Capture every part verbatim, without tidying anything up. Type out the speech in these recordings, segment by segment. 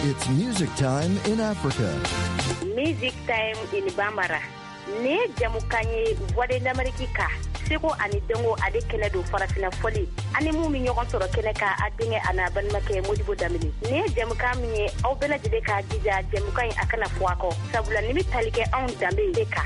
It's music time in Africa. Music time in Bambara. Ne jamukanye voix d'Amerique. Seko ani dongo ade kele do farafina foli. Ani mu mi nyokon soro kele ka adinge ana banmake Modibo Damini. Ne jamuka mi au bela jide ka jija jamuka akana fuako. Sabula nimi talike on dambe deka.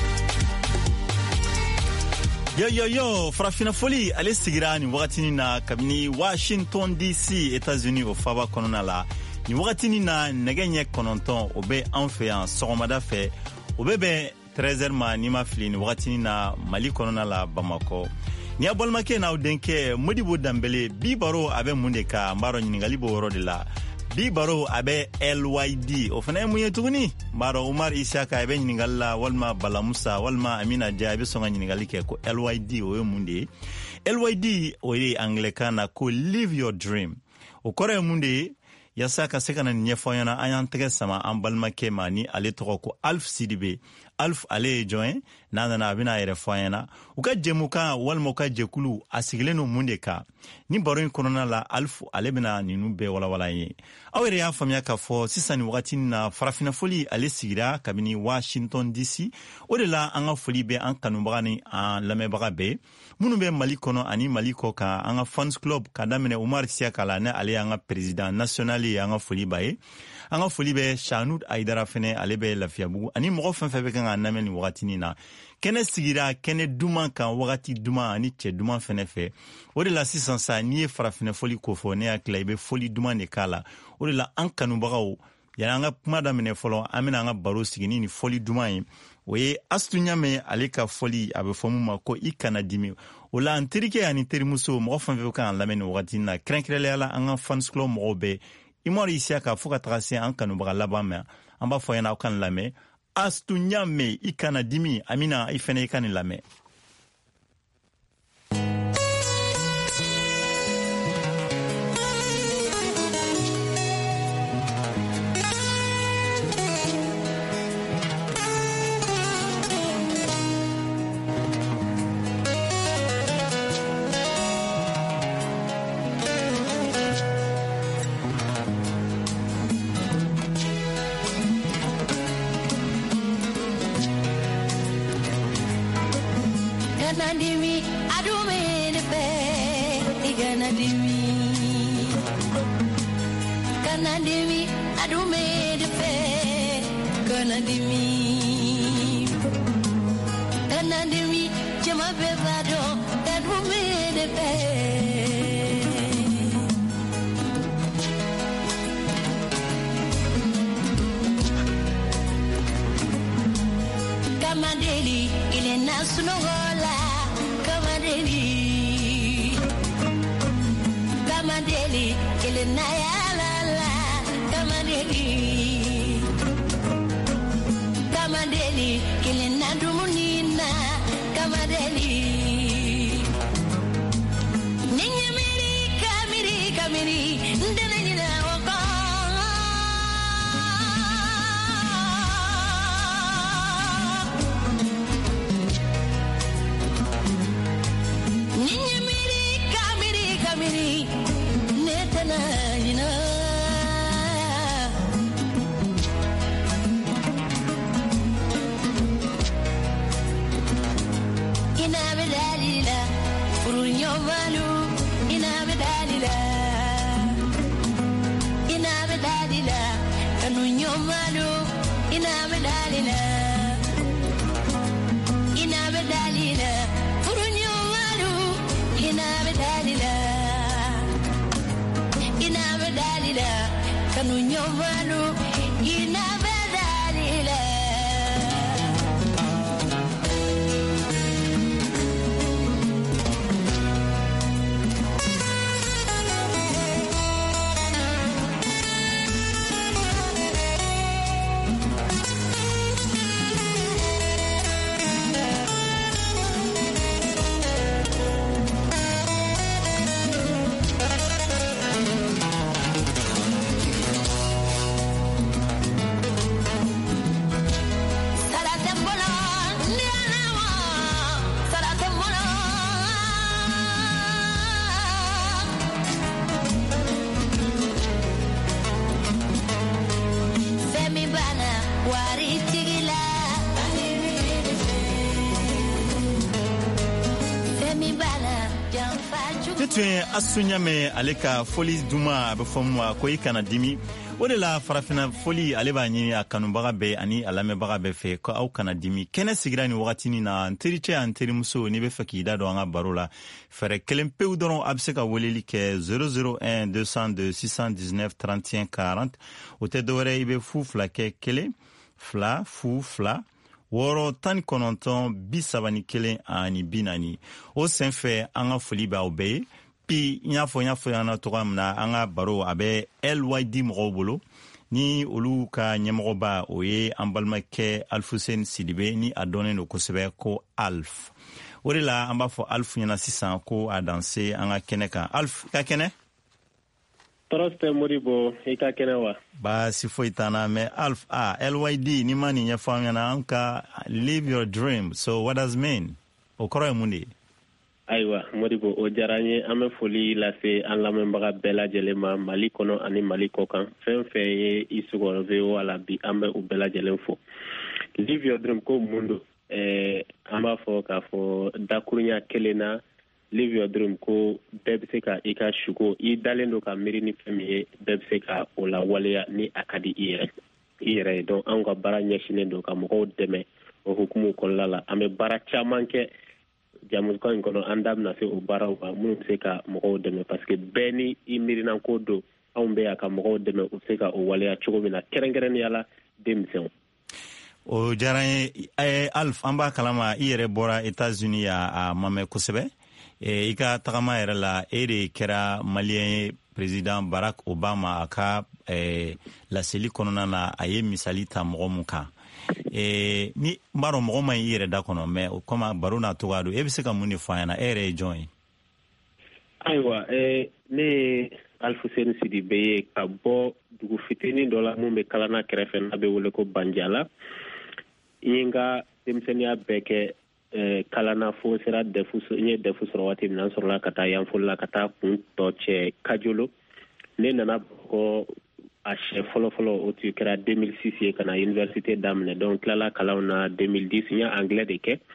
Yo yo yo, farafina foli ale sigira ni wakati ni na kabini Washington D C, États-Unis au faba konona la. Ni wakati ni na negenye kononton obe anfe an sogomada fe obe be treize heures ma ni ma fili ni wakati ni na Mali konona la Bamako. Ni abolmake na udenke Modibo Dambele bi baro abe munde ka mbaro nyingali bo woro de la. Bi baro abe L Y D o fana munye tuguni baro Umar Isaka abe nyingalla walma Balamusa walma Amina Jabe songa nyingali ke ko L Y D o munde. L Y D o ye anglikana ko live your dream o kore munde yasaka sekana nyefonyana ayantege sama ambalmake mani ale toko ko Alf Sidibe Alf ale join nana na bina ere foyana uka jemuka walmo ka jekulu asigileno mundeka ni baron konona la Alf ale bina ninu be wala wala yi awere ya famia ka fo sisani wakati na farafina foli ale sigira kabini Washington D C odela anga foli be an kanubagani an lamebaga be munu be Mali kono ani Mali ko ka anga fans club kadamene Umar Siakala ne ale anga president national anga foli bae anga foli be Shanud Aidara fene ale be Lafiabugu ani mogo fanfa be kan nameni wakati ni na kene sigira kene duman kan wakati duman ani che duman fene fe o de la sisan sa ni e farafine foli kofo ne akla ibe foli duman de kala o de la an kanubagaw yana anga kuma damene folo amina anga baro sigini ni foli duman o ye astunya me ale ka foli abe fomu ma ko ikana dimi o la antirike ani terimuso mogo fanfa be kan lameni wakati na krenkrele ala anga fans club mogo be imori Isiaka fuka tracé an kanubaga labame amba foyana o kan lame astunya me ikana dimi amina ifene ikani lame. Kamadeli, il est nasungola. Kamadeli, Kamadeli, il est nayalala. Kamadeli, Kamadeli, il est nadumunina. Kamadeli, Ninyamiri, Kamiri, Kamiri, Ndanina wako. ke tun ye Asu Ɲame ale ka foli duma a bɛ fɔ min ma ko i kana dimi. O de la farafina foli ale b'a ɲini a kanubaga bɛɛ ani a lamɛnbaga bɛɛ fɛ ko aw kana dimi. Kɛnɛ sigira nin wagatinin na n tericɛ an terimuso n'i bɛ fɛ k'i da don an ka baro la fɛrɛ kelen pewu dɔrɔn a bɛ se ka weleli kɛ zéro zéro un deux cent deux six cent dix-neuf trente et un quarante. O tɛ dɔwɛrɛ i bɛ fu fila kɛ kelen fila fu fila wɔɔrɔ tan ni kɔnɔntɔn bi saba ni kelen ani bi naani. O sen fɛ an ka foli b'aw bɛɛ ye. Bi n y'a fɔ n y'a fɔ yan tɔgɔ min na an ka baro a bɛ L Y D mɔgɔw bolo ni olu ka ɲɛmɔgɔba o ye an balimakɛ Alfuseni Sidibe ni a dɔnnen don kosɛbɛ ko Alf. O de la an b'a fɔ Alf ɲɛna sisan ko a danse an ka kɛnɛ kan. Alf ka kɛnɛ? Tɔɔrɔ tɛ Modibo, i ka kɛnɛ wa? Baasi foyi t'an na mais Alf ah L Y D ni ma nin ɲɛfɔ an ɲɛna an ka live your dream. So what does it mean? O kɔrɔ ye mun de ye? Ayiwa Modibo, o diyara n ye an bɛ foli lase an lamɛnbaga bɛɛ lajɛlen ma Mali kɔnɔ ani Mali kɔkan. Fɛn fɛn ye i sugɔrɔ V O A la bi an bɛ u bɛɛ lajɛlen fo. Live your dream ko mun don? Eh, an b'a fɔ k'a fɔ dakuruɲa kelen na live your dream ko bɛɛ bɛ se ka i ka suko i dalen don ka miiri ni fɛn min ye bɛɛ bɛ se ka o la waleya ni a ka di i yɛrɛ i yɛrɛ ye. Donc an ka baara ɲɛsinnen don ka mɔgɔw dɛmɛ o hukumu kɔnɔna la. An bɛ baara caman kɛ jamukan in kɔnɔ an da bɛna se o baaraw kan minnu bɛ se ka mɔgɔw dɛmɛ parce que bɛɛ ni i miirina ko don anw bɛ yan ka mɔgɔw dɛmɛ u bɛ se ka o waleya cogo min na kɛrɛnkɛrɛnnenya la denmisɛnw. O diyara n ye Alf an b'a kalama i yɛrɛ bɔra États-Unis a ma mɛn kosɛbɛ. I ka tagama yɛrɛ la e de kɛra Maliyɛn ye président Barack Obama a ka laseli kɔnɔna na a ye misali ta mɔgɔ mun kan. ni n b'a dɔn mɔgɔ ma i yɛrɛ da kɔnɔ mais o kama baro n'a togoya don e bɛ se ka mun de fɔ an ɲɛna e yɛrɛ ye jɔn ye? Ayiwa ne ye Alfuseni Sidibe ye ka bɔ dugu fitinin dɔ la mun bɛ Kalana kɛrɛfɛ n'a bɛ wele ko Banjala. N ye n ka denmisɛnniya bɛɛ kɛ Kalana fo sera defu n ye defu sɔrɔ waati min na n sɔrɔla ka taa yanfɔli la ka taa kun tɔ cɛ Kajolo. Ne nana bɔ a siɲɛ fɔlɔ-fɔlɔ o tun kɛra deux mille six ye ka na université daminɛ donc tilala kalanw na deux mille dix n ye anglais de kɛ.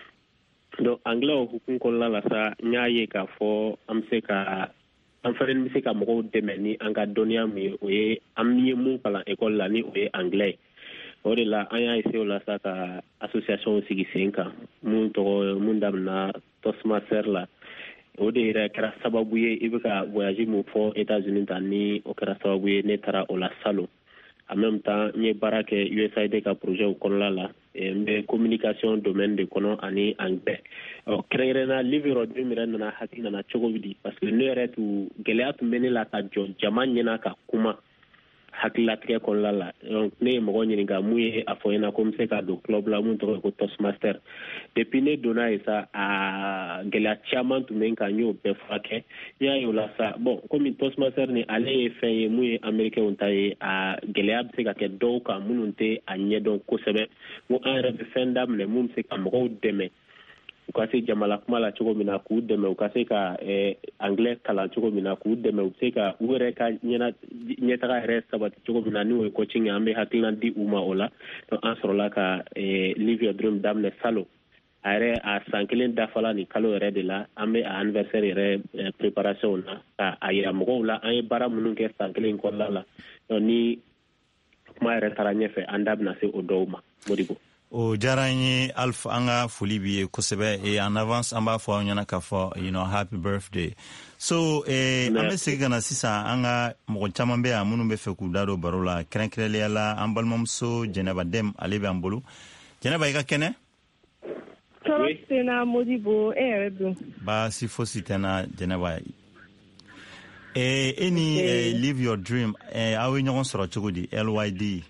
Donc anglais o hukumu kɔnɔna la sa n y'a ye k'a fɔ an bɛ se ka an fana bɛ se ka mɔgɔw dɛmɛ ni an ka dɔnniya min ye o ye an ye mun kalan école la ni o ye anglais. O de la an y'a essayé o la sa ka association sigi sen kan mun tɔgɔ mun daminɛna Toastmaster la. O de yɛrɛ kɛra sababu ye i bɛ ka voyage mun fɔ États-Unis ta ni o kɛra sababu ye ne taara o la salon. En même temps n ye baara kɛ U S A I D ka projet o kɔnɔna la n bɛ communication domaine de kɔnɔ ani anglais. Ɔ kɛrɛnkɛrɛnnenya live your dream yɛrɛ nana hakili nana cogo di parce que ne yɛrɛ tun gɛlɛya tun bɛ ne la ka jɔ jama ɲɛna ka kuma hakililatigɛ kɔnɔna la. Donc ne ye mɔgɔ ɲininka mun ye a fɔ n ɲɛna ko n bɛ se ka don club la mun tɔgɔ ye ko Toastmaster. Depuis ne donna yen sa a gɛlɛya caman tun bɛ n kan n y'o bɛɛ furakɛ. N y'a ye o la sa bon komi Toastmaster ni ale ye fɛn ye mun ye américain ta ye a gɛlɛya bɛ se ka kɛ dɔw kan minnu tɛ a ɲɛdɔn kosɛbɛ. N ko an yɛrɛ bɛ fɛn daminɛ mun bɛ se ka mɔgɔw dɛmɛ u ka se jamana kuma la cogo min na k'u dɛmɛ u ka se ka anglais kalan cogo min na k'u dɛmɛ u bɛ se ka u yɛrɛ ka ɲɛtaga yɛrɛ sabati cogo min na n'o ye coaching an bɛ hakilina di u ma o la. Donc an sɔrɔla ka live your dream daminɛ salon. A yɛrɛ a san kelen dafala nin kalo yɛrɛ de la an bɛ a anniversaire yɛrɛ préparation na ka a yira mɔgɔw la an ye baara minnu kɛ san kelen kɔnɔna la. Donc ni kuma yɛrɛ taara ɲɛfɛ an da bɛna se o dɔw ma Modibo. O diyara n ye Alf an ka foli b'i ye kosɛbɛ et en avance an b'a fɔ aw ɲɛna k'a fɔ you know happy birthday. So eh, an bɛ segin ka na sisan an ka mɔgɔ caman bɛ yan minnu bɛ fɛ k'u da don baro la kɛrɛnkɛrɛnnenya la an balimamuso Jɛnɛba Dɛm ale bɛ an bolo. Jɛnɛba i ka kɛnɛ? Tɔɔrɔ tɛ n na Modibo e yɛrɛ dun? Baasi fosi tɛ n na Jɛnɛba. Eh, e ni eh, live your dream eh, aw ye ɲɔgɔn sɔrɔ cogo di L Y D?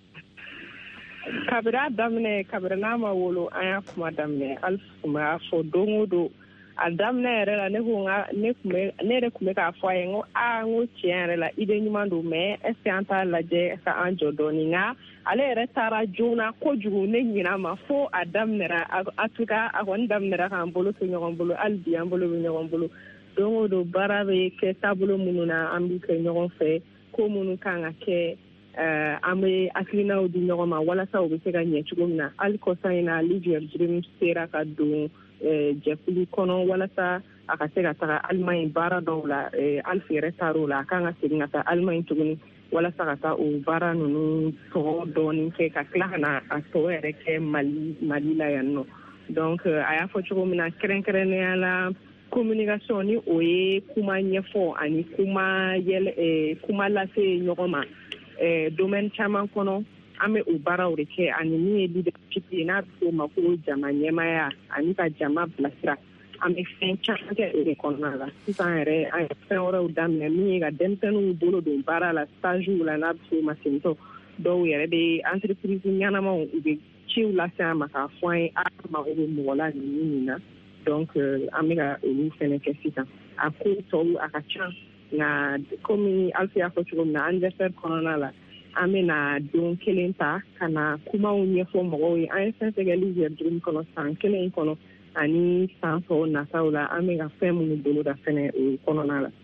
Kabira daminɛ kabira n'a ma wolo an y'a kuma daminɛ Alf tun b'a fɔ don o don a daminɛ yɛrɛ la ne ko nka ne tun bɛ ne yɛrɛ tun bɛ k'a fɔ a ye n ko aa n ko tiɲɛ yɛrɛ la idée ɲuman don mais est ce que an t'a lajɛ ka an jɔ dɔɔni nka ale yɛrɛ taara joona kojugu ne ɲin'a ma fo a daminɛra a tout cas a kɔni daminɛra k'an bolo to ɲɔgɔn bolo hali bi an bolo bɛ ɲɔgɔn bolo don o don baara bɛ kɛ taabolo minnu na an b'u kɛ ɲɔgɔn fɛ ko minnu kan ka kɛ an bɛ hakilinaw di ɲɔgɔn ma walasa u bɛ se ka ɲɛ cogo min na hali kɔsan in na live your dream sera ka don jɛkulu kɔnɔ walasa a ka se ka taga Allemagne baara dɔw la Alpha yɛrɛ taar'o la a kan ka segin ka taa Allemagne tuguni walasa ka taa o baara ninnu tɔ dɔɔnin kɛ ka tila ka na a tɔ yɛrɛ kɛ Mali Mali la yan nɔ donc a y'a fɔ cogo min na kɛrɛnkɛrɛnnenya la communication ni o ye kuma ɲɛfɔ ani kuma yɛlɛ kuma lase ɲɔgɔn ma domaine caman kɔnɔ an bɛ o baaraw de kɛ ani min ye leadership ye n'a bɛ f'o ma ko jama ɲɛmaya ani ka jama bilasira an bɛ fɛn caman kɛ o de kɔnɔna la sisan yɛrɛ an ye fɛn wɛrɛw daminɛ min ye ka denmisɛnninw bolo don baara la stagiw la n'a bɛ f'o ma tentɔ dɔw yɛrɛ bɛ entreprise ɲɛnamaw u bɛ ciw lase an ma k'a fɔ an ye a mago bɛ mɔgɔ la nin nin na donc an bɛ ka olu fɛnɛ kɛ sisan a ko tɔw a ka ca nka komi Alpha y'a fɔ cogo min na anniversaire kɔnɔna la an bɛ na don kelen ta ka na kumaw ɲɛfɔ mɔgɔw ye an ye fɛn fɛn kɛ Ligue un kɔnɔ san kelen in kɔnɔ ani san tɔw nataw la an bɛ ka fɛn minnu bolo da fɛnɛ o kɔnɔna la.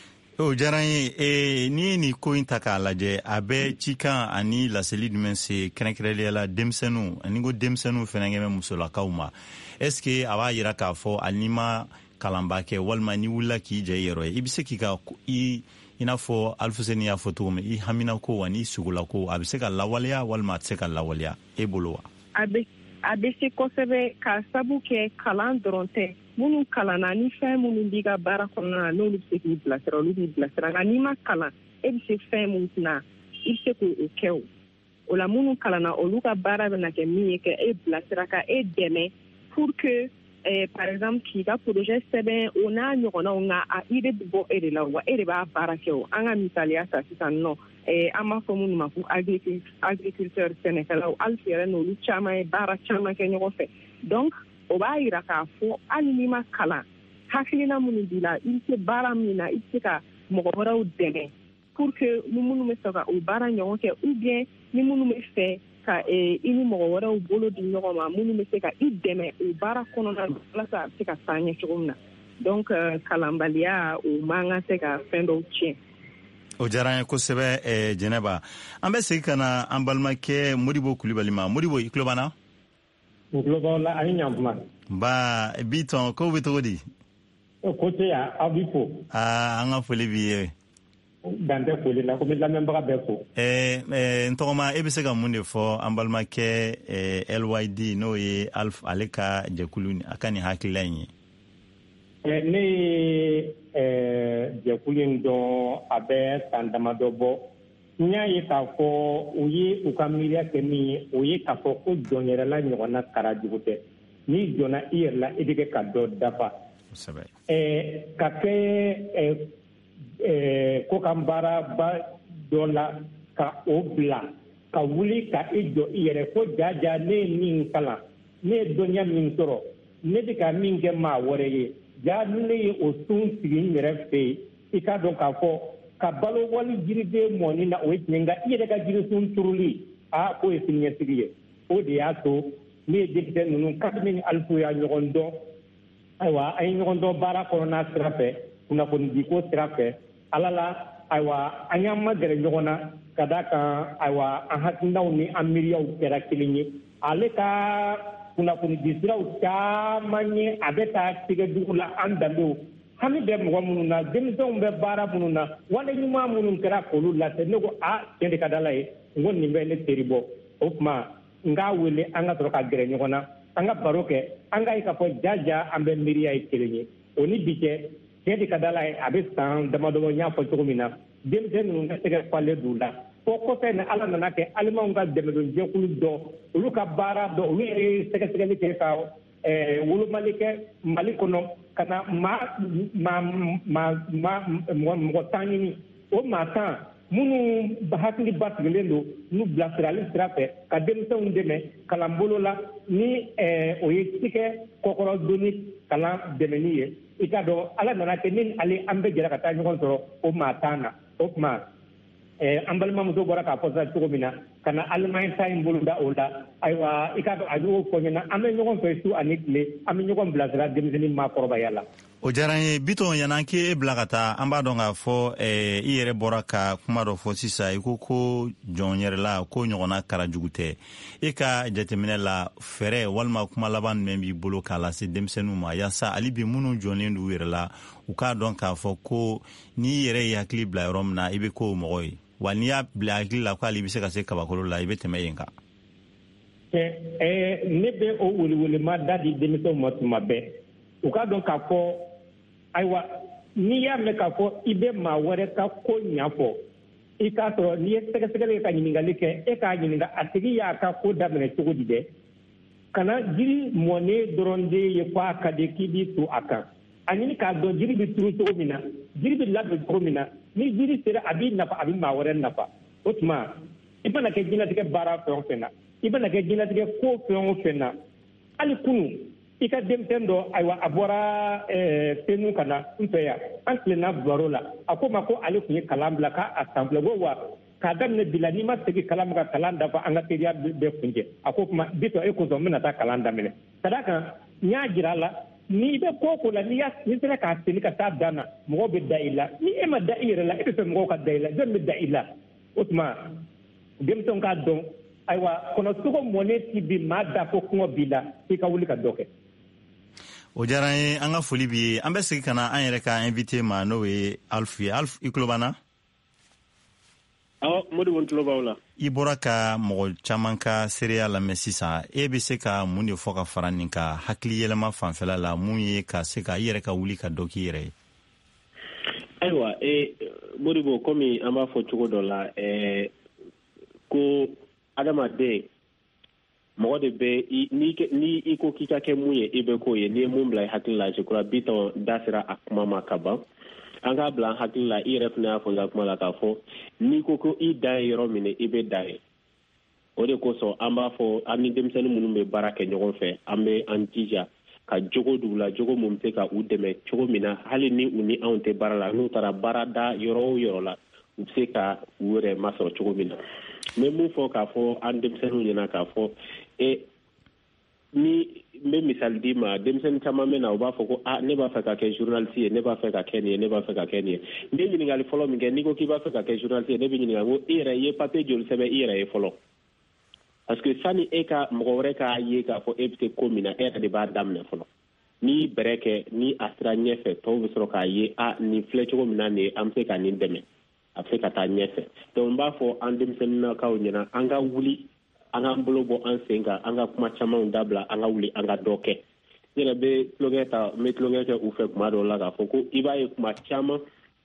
o diyara n ye n'i ye nin ko in ta k'a lajɛ a bɛ cikan ani laseli jumɛn se kɛrɛnkɛrɛnnenya la denmisɛnninw ani ko denmisɛnninw fɛnɛ kɛ bɛ musolakaw ma est ce que a b'a yira k'a fɔ hali n'i ma kalanba kɛ walima n'i wulila k'i jɛ i yɛrɛ ye i bɛ se k'i ka i i n'a fɔ Alfuseni y'a fɔ cogo min i hamina ko wa n'i sugula ko a bɛ se ka lawaleya walima a tɛ se ka lawaleya e bolo wa. a bɛ a bɛ se kosɛbɛ ka sabu kɛ kalan dɔrɔn tɛ minnu kalanna ni fɛn minnu b'i ka baara kɔnɔna na n'olu bɛ se k'i bilasira olu b'i bilasira nka n'i ma kalan e bɛ se fɛn minnu na i bɛ se k'o kɛ o o la minnu kalanna olu ka baara bɛ na kɛ min ye ka e bilasira ka e dɛmɛ pour que Eh, par exemple k'i ka projet sɛbɛn o n'a ɲɔgɔnnaw nka a idée bɛ bɔ e de la wa e de b'a baara kɛ o an ka misaliya ta sisan nɔ eh, an b'a fɔ minnu ma ko agriculteur sɛnɛkɛlaw Alpha yɛrɛ n'olu caman ye baara caman kɛ ɲɔgɔn fɛ donc o b'a jira k'a fɔ hali n'i ma kalan hakilina minnu b'i la i bɛ se baara min na i bɛ se ka mɔgɔ wɛrɛw dɛmɛ pour que ni minnu bɛ fɛ ka o baara ɲɔgɔn kɛ ou bien ni minnu bɛ fɛ ka i ni mɔgɔ wɛrɛw bolo di ɲɔgɔn ma minnu bɛ se ka i dɛmɛ o baara kɔnɔna na walasa a bɛ se ka taa ɲɛ cogo min na donc kalanbaliya o man kan se ka fɛn dɔw tiɲɛ. o diyara n ye kosɛbɛ Jɛnɛba an bɛ segin ka na an balimakɛ Modibo Kulibali ma Modibo i tulo b'an na. n tulo b'aw la a ni ɲantuma. nba Biton kow bɛ cogo di. ko tɛ yan aw b'i fo. aa an ka foli b'i ye. dantɛ foli la ko n bɛ lamɛnbaga bɛɛ fo. n tɔgɔma e bɛ se ka mun de fɔ an balimakɛ L Y D n'o ye Alpha ale ka jɛkulu a ka nin hakilila in ye. ne ye jɛkulu in dɔn a bɛ san damadɔ bɔ n y'a ye k'a fɔ u ye u ka miiriya kɛ min ye o ye k'a fɔ ko jɔn yɛrɛla ɲɔgɔnna kara jugu tɛ n'i jɔnna i yɛrɛ la i bɛ kɛ ka dɔ dafa. ka kɛ ko kan baaraba dɔ la ka o bila ka wuli ka i jɔ i yɛrɛ ko jaja ne ye min kalan ne ye dɔnniya min sɔrɔ ne bɛ ka min kɛ maa wɛrɛ ye ja ne ye o sun sigi n yɛrɛ fɛ yen i k'a dɔn k'a fɔ ka balo wali jiriden mɔni na o ye tiɲɛ nka i yɛrɛ ka jirisun turuli a k'o ye siniɲɛsigi ye o de y'a to ne ye député ninnu kabini ni Alpha y'a ɲɔgɔn dɔn ayiwa an ye ɲɔgɔn dɔn baara kɔnɔna sira fɛ kunnafonidiko sira fɛ ala la ayiwa an y'an magɛrɛ ɲɔgɔn na ka da kan ayiwa an hakilinaw ni an miiriyaw kɛra kelen ye ale ka kunnafonidi siraw caman ye a bɛ taa tigɛdugu la an danbew hami bɛ mɔgɔ minnu na denmisɛnw bɛ baara minnu na wale ɲuman minnu kɛra k'olu lase ne ko a tiɲɛ de ka da la ye n ko nin bɛ ne teri bɔ o tuma n k'a wele an ka sɔrɔ ka gɛrɛ ɲɔgɔn na an ka baro kɛ an k'a ye k'a fɔ jaja an bɛ miiriya ye kelen ye o ni bi cɛ tiɲɛ de ka da la ye a bɛ san damadɔ n y'a fɔ cogo min na denmisɛn ninnu ka tɛgɛ falen d'u la fo kɔfɛ ni ala nana kɛ alimaw ka dɛmɛdonjɛkulu dɔ olu ka baara dɔ olu yɛrɛ ye sɛgɛsɛgɛli kɛ ka wolomali kɛ mali kɔnɔ ka na maa mɔgɔ tan ɲini o maa tan minnu hakili basigilen don n'u bilasirali sira fɛ ka denmisɛnw dɛmɛ kalan bolo la ni o ye tikɛ kɔkɔrɔdonni kalan dɛmɛni ye i k'a dɔn ala nana kɛ ni ale an bɛ jɛra ka taa ɲɔgɔn sɔrɔ o maa tan na o tuma an balimamuso bɔra k'a fɔ sisan cogo min na ka na Allemagne ta in bolo da o la ayiwa i k'a dɔn a y'o fɔ ɲɛna an bɛ ɲɔgɔn fɛ su ani tile an bɛ ɲɔgɔn bilasira denmisɛnnin maakɔrɔbaya la o diyara n ye Bitɔn yan'an k'e bila ka taa an b'a dɔn k'a fɔ i yɛrɛ bɔra ka kuma dɔ fɔ sisan i ko ko jɔn yɛrɛla ko ɲɔgɔnna kara jugu tɛ e ka jateminɛ la fɛɛrɛ walima kuma laban jumɛn b'i bolo k'a lase denmisɛnninw ma yaasa hali bi minnu jɔnnen d'u yɛrɛ la u k'a dɔn k'a fɔ ko n'i yɛrɛ y'i hakili bila yɔrɔ min na i bɛ k'o mɔgɔ ye wa n'i y'a bila hakili la ko hali i bɛ se ka se kabakolo la i bɛ tɛmɛ yen kan. ne bɛ o welewelema da di denmisɛnw ma tuma bɛɛ u k'a dɔn k'a fɔ ayiwa n'i y'a mɛn k'a fɔ i bɛ maa wɛrɛ ka ko ɲɛfɔ i k'a sɔrɔ n'i ye sɛgɛsɛgɛli ka ɲininkali kɛ e k'a ɲininka a tigi y'a ka ko daminɛ cogo di dɛ kana jiri mɔnen dɔrɔn de ye ko a ka di k'i b'i to a kan a ɲini k'a dɔn jiri bɛ turu cogo min na jiri bɛ labɛn cogo min na ni jiri sera a b'i nafa a bɛ maa wɛrɛ nafa o tuma i mana kɛ diɲɛlatigɛ baara fɛn o fɛn na i bɛna kɛ diɲɛlatigɛ ko fɛn o fɛn na hali kunun i ka denmisɛn dɔ ayiwa a bɔra senu ka na n fɛ yan an tilenna baro la a ko ma ko ale tun ye kalan bila k'a san fila ko wa k'a daminɛ bi la n'i ma segin kalan ma ka kalan dafa an ka teriya bɛɛ kuncɛ a ko kuma Bitɔn e kosɔn n bɛna taa kalan daminɛ ka d'a kan n y'a jira a la n'i bɛ ko o ko la n'i sera k'a seni ka taa dan na mɔgɔw bɛ da i la ni e ma da i yɛrɛ la e bɛ fɛ mɔgɔw ka da i la jɔn bɛ da i la o tuma denmisɛnw k'a dɔn ayiwa kɔnɔsogo mɔnen ti bi maa da ko kɔngɔ b'i la i ka wuli ka dɔ kɛ. o diyara n ye an ka foli b'i ye an bɛ segin ka na an yɛrɛ ka invité ma n'o ye Alfu ye. Alfu i tulo b'an na. awɔ Modibo n tulo b'aw la. i bɔra ka mɔgɔ caman ka seereya lamɛn sisan e bɛ se ka mun de fɔ ka fara nin ka hakili yɛlɛma fanfɛla la mun ye ka se ka i yɛrɛ ka wuli ka dɔ k'i yɛrɛ ye. ayiwa e Modibo komi an b'a fɔ cogo dɔ la ɛɛ ko adamaden mɔgɔ de bɛ ni i ko k'i ka kɛ mun ye i bɛ k'o ye n'i ye mun bila i hakili la je crois Bitɔn da sera a kuma ma ka ban an k'a bila an hakili la i yɛrɛ fana y'a fɔ n ka kuma la k'a fɔ n'i ko ko i da ye yɔrɔ min i bɛ da ye o de kosɔn an b'a fɔ an ni denmisɛnnin minnu bɛ baara kɛ ɲɔgɔn fɛ an bɛ an jija ka jogo d'u la jogo mun bɛ se ka u dɛmɛ cogo min na hali ni u ni anw tɛ baara la n'u taara baara da yɔrɔ o yɔrɔ la u bɛ se ka u yɛrɛ masɔrɔ cogo min na n bɛ mun fɔ k'a fɔ an denmisɛnninw ɲɛna k'a fɔ e ni n bɛ misali d'i ma denmisɛnnin caman bɛ na u b'a fɔ ko ah ne b'a fɛ ka kɛ journaliste ye ne b'a fɛ ka kɛ nin ye ne b'a fɛ ka kɛ nin ye n bɛ ɲininkali fɔlɔ min kɛ n'i ko k'i b'a fɛ ka kɛ journaliste ye ne bɛ ɲininka ko i yɛrɛ i ye papier joli sɛbɛn i yɛrɛ ye fɔlɔ parce que sani e ka mɔgɔ wɛrɛ k'a ye k'a fɔ e bɛ se ko min na e yɛrɛ de b'a daminɛ fɔlɔ n'i bɛrɛ kɛ ni a sera ɲɛfɛ tɔw bɛ sɔrɔ k'a ye ah nin filɛ cogo min na nin ye an bɛ se ka nin dɛmɛ a bɛ se ka taa ɲɛfɛ donc n b'a fɔ an denmisɛnninnakaw ɲɛna an ka wuli an k'an bolo bɔ an sen kan an ka kuma camanw dabila an ka wuli an ka dɔ kɛ n yɛrɛ bɛ tulonkɛ ta n bɛ tulonkɛ kɛ u fɛ kuma dɔw la k'a fɔ ko i b'a ye kuma caman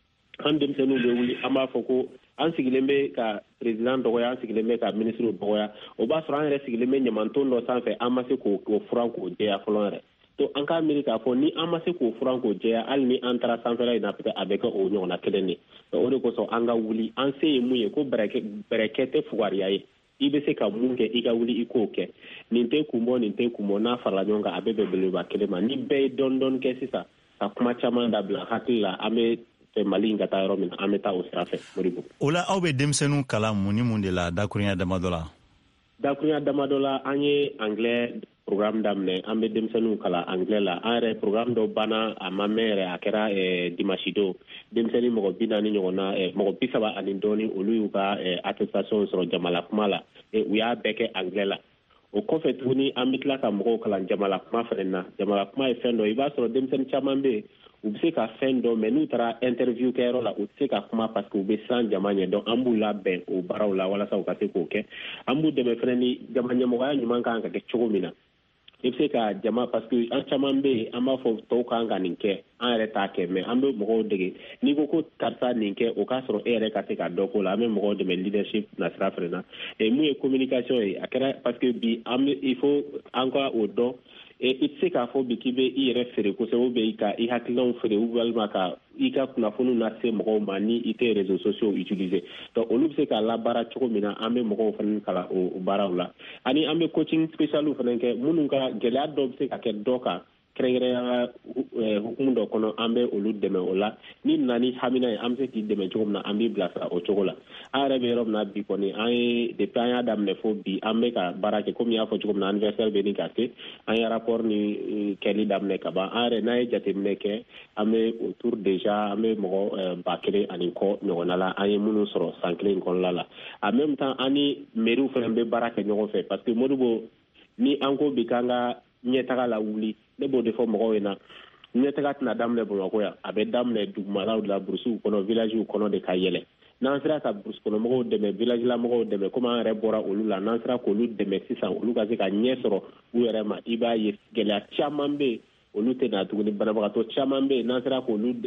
an denmisɛnninw bɛ wuli an b'a fɔ ko an sigilen bɛ ka président dɔgɔya an sigilen bɛ ka ministre dɔgɔya o b'a sɔrɔ an yɛrɛ sigilen bɛ ɲamanton dɔ sanfɛ an ma se k'o furan k'o jɛya fɔlɔ yɛrɛ to an k'a miiri k'a fɔ ni an ma se k'o furan k'o jɛya hali ni an taara sanfɛla in na peut-être a bɛ kɛ o ɲɔgɔnna kelen de o de kosɔn an ka wuli an se ye mun ye ko bɛrɛkɛ tɛ fugariya ye i bɛ se ka mun kɛ i ka wuli i k'o kɛ nin tɛ kun bɔ nin tɛ kun bɔ n'a farala ɲɔgɔn kan a bɛɛ bɛ belebeleba kelen ma ni bɛɛ ye dɔɔni dɔɔni kɛ sisan ka kuma caman dabila hakili la an bɛ fɛ Mali in ka taa yɔrɔ min na an bɛ taa o sira fɛ Modibo. o la aw bɛ denmisɛnninw kalan mun ni mun de la dakurunya damadɔ la. dakurunya damadɔ la an ye anglais programme daminɛ an bɛ denmisɛnninw kalan anglais la an yɛrɛ programme dɔ banna a ma mɛn yɛrɛ a kɛra dimanche don denmisɛnnin mɔgɔ bi naani ɲɔgɔnna mɔgɔ bi saba ani dɔɔni olu y'u ka attestation sɔrɔ jamana kuma la u y'a bɛɛ kɛ anglais la o kɔfɛ tuguni an bɛ tila ka mɔgɔw kalan jamana kuma fɛnɛ na jamana kuma ye fɛn dɔ i b'a sɔrɔ denmisɛnnin caman bɛ yen u bɛ se ka fɛn dɔ mɛ n'u taara interview kɛyɔrɔ la u tɛ se ka kuma parce que u bɛ siran jama ɲɛ donc an b'u labɛn o baaraw la walasa u ka se k'o kɛ an b'u dɛmɛ fɛnɛ ni jama ɲɛmɔgɔya ɲuman kan ka kɛ cogo min na i bɛ se ka jama parce que an caman bɛ yen an b'a fɔ tɔw kan ka nin kɛ an yɛrɛ t'a kɛ mɛ an bɛ mɔgɔw dege n'i ko ko karisa nin kɛ o k'a sɔrɔ e yɛrɛ ka se ka dɔ k'o la an bɛ mɔgɔw dɛmɛ leadership nasira fɛnɛ na et mun ye communication ye a kɛra parce que bi an bɛ il faut an ka o dɔn i tɛ se k'a fɔ bi k'i bɛ i yɛrɛ feere kosɛbɛ ou bien i ka i hakilinaw feere walima ka i ka kunnafoniw lase mɔgɔw ma ni i tɛ réseaux sociaux utiliser donc olu bɛ se k'a labaara cogo min na an bɛ mɔgɔw fana kalan o baaraw la ani an bɛ coaching spécial fana kɛ minnu ka gɛlɛya dɔw bɛ se ka kɛ dɔ kan kɛrɛnkɛrɛnnenya hukumu dɔ kɔnɔ an bɛ olu dɛmɛ o la ni nana ni hamina ye an bɛ se k'i dɛmɛ cogo min na an b'i bilasira o cogo la are be rom na bi koni ay de plan adam ne fo bi ambe ka barake comme ya fo comme na anniversaire be ni kate ay rapport ni keli dam ne ka ba are na jate mneke ame autour déjà ame mo bakere ani ko nyonala ay munu soro sankle kon lala en même temps ani meru fe be barake nyon fe parce que modubo ni anko bikanga nyetaka la wuli ne bo de fo mo wena nyetaka na dam le bo ko ya abe dam le dugmala la brusu kono village kono de kayele nan sera ka brus kono mo de me village la mo de me comment rebora olu la nan sera ko olu de me sisa olu ka se ka nyesoro u yere ma iba ye gela chamambe olu te na tuguni banaba to chamambe nan sera ko olu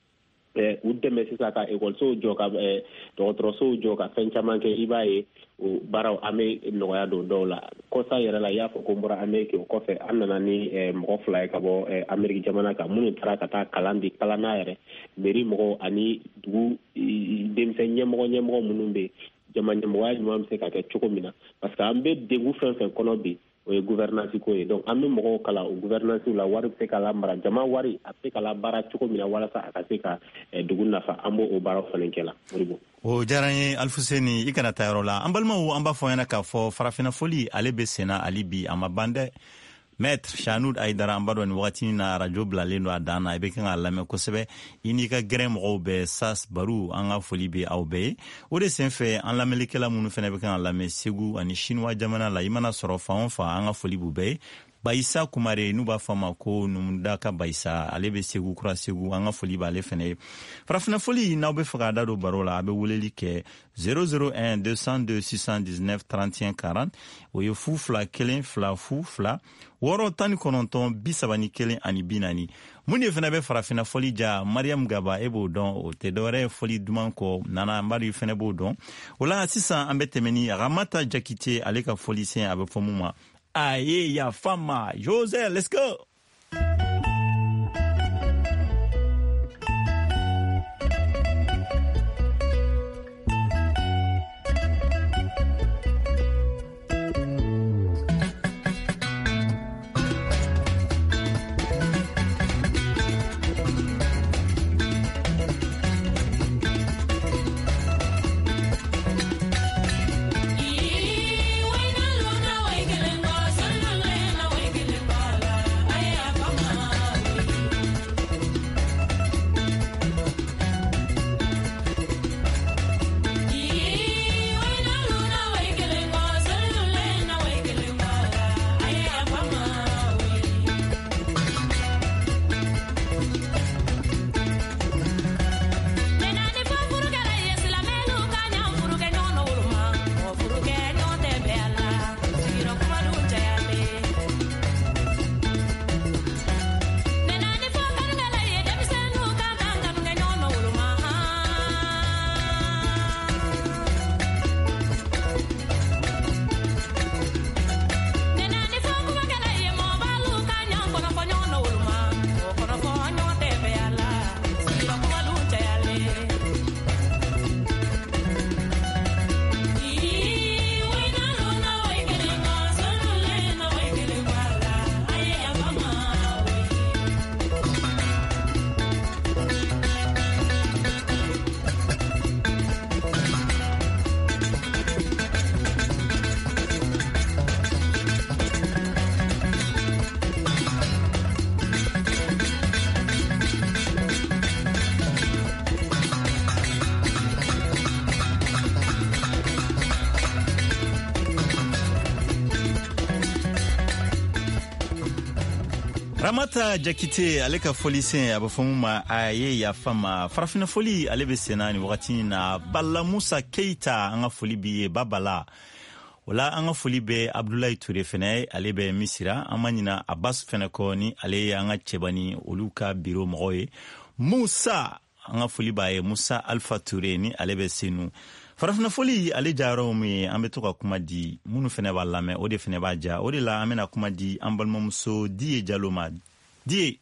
eh u de me sisa ka école so joka eh docteur so joka fen chamanke iba ye o baraw ame no ya do dola ko sa yere la ya fo ko mbura ame ke ko fe anana ni eh mo fly ka bo eh Amerique jamana ka munu tara ka ta kalandi kala na yere meri mo ani du dem se nyemo nyemo munumbe jamanya mo waji mo se ka ke chokomina parce que ambe de gu fen fen kono bi o gouvernance ko donc ambe mo kala o gouvernance la wari se kala mara jama wari ape kala bara chokomina wala sa akase ka duguna fa ambo o bara falenkela moribo o jaranye Alfuseni ikana tayro la ambalma o amba fo yana ka fo farafina foli ale be sena alibi amabande Maître Chanoud Aïdara ambado ni wakati na radio blalendo adana ebe kinga lame kosebe ini ka grem robe sas baru anga folibe aube o de senfe an lamelekela munu fene be kinga lame segu ani chinois jamana la imana soro fa on fa anga folibu be Baïsa Kumare nuba fama ko numdaka Baïsa alebe segu kura segu anga foli ba le fene farafina foli na obe fagada do barola abe wuleli ke zéro zéro un deux cent deux six cent dix-neuf trente et un quarante o ye fu fla kelen fla fu fla woro tani kononton bisabani kelen ani binani muni fene be farafina foli ja Mariam Gaba ebo don o te dore foli duman ko nana mbari fene bo don wala sisan ambe temeni Ramata Jakite aleka foli sen abe fomuma Aye, ya fama. Jose, let's go. Ramata Jakite aleka foli sen abafumuma aye ya fama farafina foli alebe senani wakati na Bala Musa Keita anga foli biye babala wala anga foli be Abdoulaye Touré fene alebe misira amanyina Abbas fene ko ni ale anga chebani oluka biro moye Musa anga foli baye Musa Alpha Touré ni alebe senu farafina foli ale jaro mi ambe to ka kuma di munu fene ba lame o de fene ba ja o de la amena kuma di ambalmo muso die jaloma die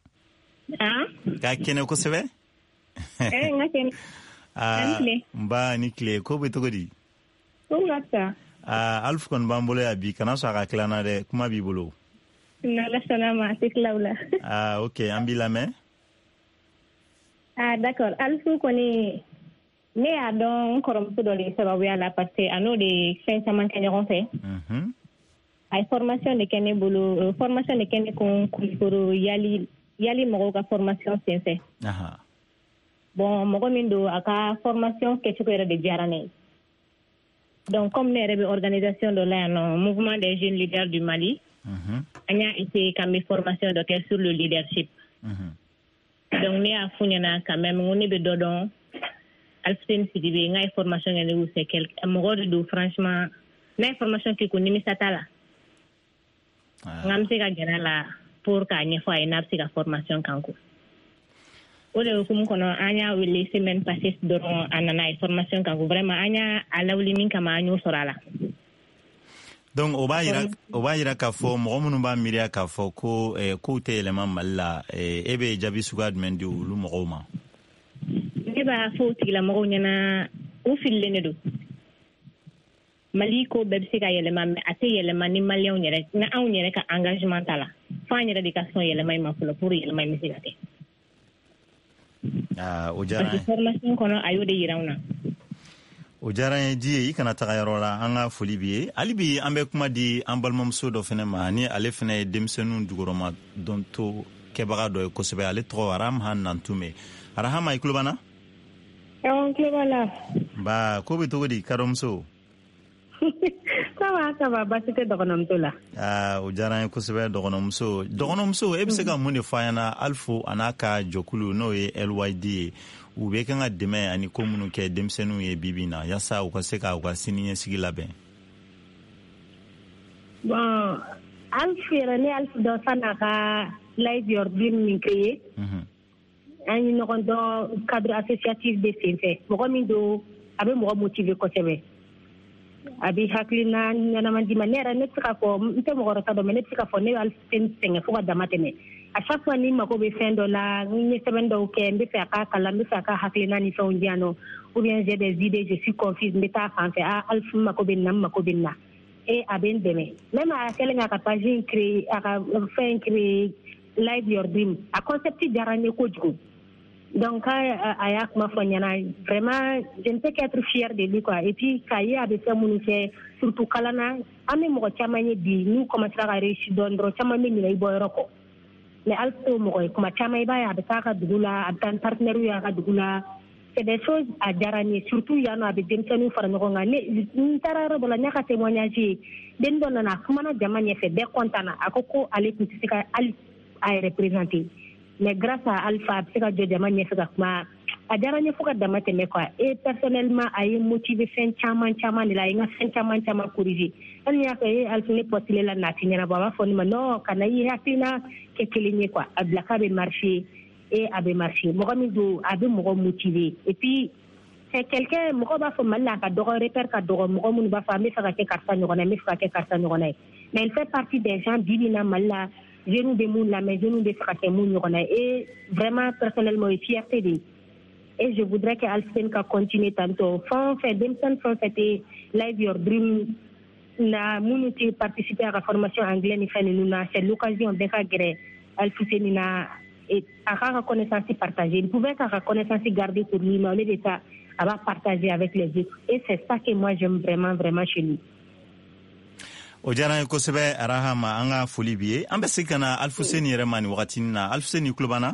ah ka kene ko sebe eh ngaken ah mba ni kle ko be to godi ko ngata ah alf kon bambolo ya bi kana so ka klana de kuma bi bolo na la salama tiklaula ah okay ambi lame ah d'accord alf ko ni ne y'a dɔn kɔrɔmuso dɔ de sababuya la parce que a n'o de fɛn caman kɛ ɲɔgɔn fɛ. A ye formation de kɛ ne bolo formation de kɛ ne kun Kulukoro yali yali mɔgɔw ka formation sen fɛ. Bon mɔgɔ min don a ka formation kɛcogo yɛrɛ de diyara ne ye. Donc comme ne yɛrɛ bɛ organisation dɔ la yan nɔ mouvement des jeunes leaders du Mali. An y'a essayé ka n bɛ formation dɔ kɛ sur le leadership. Donc ne y'a f'u ɲɛna quand même ko ne bɛ dɔ dɔn Alfuseni Sidibe n ka ye formation kɛ ne y'u c'est quelque mɔgɔ de don franchement n'a ye formation kɛ ko nimisa t'a la. N ka n bɛ se ka gɛrɛ a la pour k'a ɲɛfɔ a ye n'a bɛ se ka formation kan ko. O de hukumu kɔnɔ an y'a wele semaine passée dɔrɔn a nana a ye formation kan ko vraiment an y'a a lawuli min kama an y'o sɔrɔ a la. Donc o b'a yira o b'a yira k'a fɔ mɔgɔ minnu b'a miiriya k'a fɔ ko kow tɛ yɛlɛma Mali la e bɛ jaabi suguya jumɛn di olu mɔgɔw ma? Ne b'a fɔ o tigilamɔgɔw ɲɛna u fililen de don. Mali ko bɛɛ bɛ se ka yɛlɛma mais a tɛ yɛlɛma ni maliyɛnw yɛrɛ ni anw yɛrɛ ka engagement t'a la fo an yɛrɛ de ka sɔn yɛlɛma in ma fɔlɔ pour yɛlɛma in bɛ se ka kɛ. Ah, o diyara n ye. Parce que formation kɔnɔ a y'o de yira anw na. O diyara n ye Ji ye i kana taga yɔrɔ la an ka foli b'i ye hali bi an bɛ kuma di an balimamuso dɔ fana ma ni ale fana ye denmisɛnninw jukɔrɔma dɔnto kɛbaga dɔ ye kosɛbɛ ale tɔgɔ Arahama Nantume. Arahama i tulo b'an na? Awɔ n tulo b'a la. Ba ko bɛ cogo di kadɔmuso? Ça va ça va basi tɛ dɔgɔnɔmuso la. Ah o diyara n ye kosɛbɛ dɔgɔnɔmuso dɔgɔnɔmuso e bɛ se ka mun de fɔ an ɲɛna Alfu a n'a ka jɛkulu n'o ye L Y D ye u bɛ kan ka dɛmɛ ani ko minnu kɛ denmisɛnninw ye bi bi in na yaasa u ka se ka u ka siniɲɛsigi labɛn. Bon Alfu yɛrɛ ne Alfu dɔ san'a ka Live Your Dream min créé an ye ɲɔgɔn dɔn cadre associatif de sen fɛ mɔgɔ min don a bɛ mɔgɔ motiver kosɛbɛ. A bɛ hakilina ɲɛnama di ma ne yɛrɛ ne tɛ se k'a fɔ n tɛ mɔgɔ wɛrɛ ta dɔn mais ne tɛ se k'a fɔ ne bɛ Alfuseni sɛgɛn fo ka dama tɛmɛ à chaque fois ni mago bɛ fɛn dɔ la n ye sɛbɛn dɔw kɛ n bɛ fɛ a k'a kalan n bɛ fɛ a ka hakilina ni fɛnw di yan nɔ ou bien j'ai des idées je suis confuse n bɛ taa fan fɛ ah Alfu n mago bɛ nin na n mago bɛ nin na et a bɛ n dɛmɛ même a kɛlen k'a ka page in créer a ka fɛn créer Live Your Dream a concept diyara n ye kojugu. Donc, a y'a kuma fɔ ɲɛna vraiment je ne peux qu'être fière de lui quoi et puis k'a ye a bɛ fɛn minnu kɛ surtout kalan na an bɛ mɔgɔ caman ye bi n'u commencera ka réussir dɔɔnin dɔrɔn caman bɛ ɲinɛ i bɔ yɔrɔ kɔ mais Alfu t'o mɔgɔ ye kuma caman i b'a ye a bɛ taa a ka dugu la a bɛ taa ni partenaire ye a ka dugu la c'est des choses a diyara n ye surtout yan nɔ a bɛ denmisɛnninw fara ɲɔgɔn kan ne n taara yɔrɔ dɔ la n y'a ka témoignage ye den dɔ nana a kumana jama ɲɛfɛ bɛɛ content na a ko ko ale tun tɛ se ka hali a yɛrɛ présenter mais grâce à Alpha a bɛ se ka jɔ jama ɲɛfɛ ka kuma a diyara n ye fo ka dama tɛmɛ quoi et personnellement a ye motiver fɛn caman caman de la a ye n ka fɛn caman caman corriger hali ni y'a fɛ e Alfu ne postulé la nati ɲɛnabɔ a b'a fɔ ne ma non kana i hakilina kɛ kelen ye quoi a bila k'a bɛ marcher et a bɛ marcher mɔgɔ min don a bɛ mɔgɔ motiver et puis c'est quelqu'un mɔgɔ b'a fɔ Mali la a ka dɔgɔ repère ka dɔgɔ mɔgɔ minnu b'a fɔ an bɛ fɛ ka kɛ karisa ɲɔgɔn na n bɛ fɛ ka kɛ karisa ɲɔgɔn na ye mais il fait partie des gens bi bi in na Mali la jeunes bɛ mun lamɛn jeunes bɛ fɛ ka kɛ mun ɲɔgɔn na et vraiment personnellement o ye fierté de ye et je voudrais que Alfuseni ka continuer tantôt fɛn o fɛn denmisɛnnin fɛn o fɛn tɛ Live Your Dream na minnu tɛ participer a ka formation anglais ni fɛn ninnu na c'est l'occasion bɛɛ ka gɛrɛ Alfuseni na a k'a ka connaissance partager il pouvait k'a ka connaissance garder pour lui mais au lieu de ça a b'a partager avec les autres et c'est ça que moi j'aime vraiment vraiment chez lui. O diyara n ye kosɛbɛ Arahama an ka foli b'i ye an bɛ se ka na Alfuseni yɛrɛ ma nin wagatinin na Alfuseni tulo b'an na?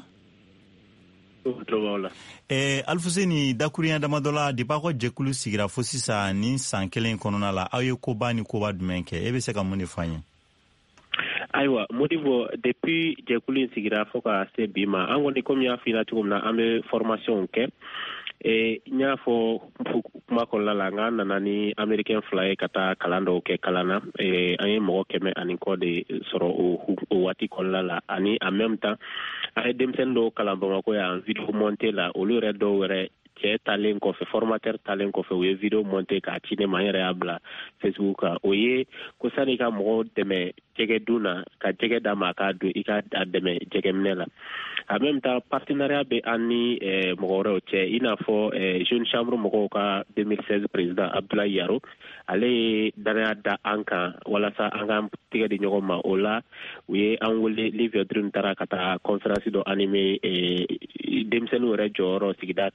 Eh, Alfuseni dakuruɲa damadɔ la depuis aw ka jɛkulu sigira fo sisan ni san kelen kɔnɔna la aw ye koba ni koba jumɛn kɛ e bɛ se ka mun de fɔ an ye? Ayiwa Modibo depuis jɛkulu in sigira fo ka se bi ma an kɔni komi y'a f'i la cogo min na an bɛ formation kɛ e n y'a fɔ kuma kɔnɔna la n k'an nana ni américain fila ye ka taa kalan dɔw kɛ kalan na e an ye mɔgɔ kɛmɛ ani kɔ de sɔrɔ o o waati kɔnɔna la ani en même temps an ye denmisɛnnin dɔw kalan Bamakɔ yan vidéo monté la olu yɛrɛ dɔw yɛrɛ cɛ talen kɔfɛ formateur talen kɔfɛ u ye vidéo monté k'a ci ne ma n yɛrɛ y'a bila Facebook kan o ye ko sani ka mɔgɔw dɛmɛ jɛgɛ dun na ka jɛgɛ d'a ma a k'a dun i ka a dɛmɛ jɛgɛminɛ la en même temps partenariat bɛ an ni mɔgɔ wɛrɛw cɛ i n'a fɔ jeune chambre mɔgɔw ka deux mille seize président Abdoulaye Yaro ale ye danaya da an kan walasa an ka tigɛ di ɲɔgɔn ma o la u ye an wele Live Your Dream taara ka taa conférence dɔ animé denmisɛnninw yɛrɛ jɔyɔrɔ sigida ka ɲɛtaga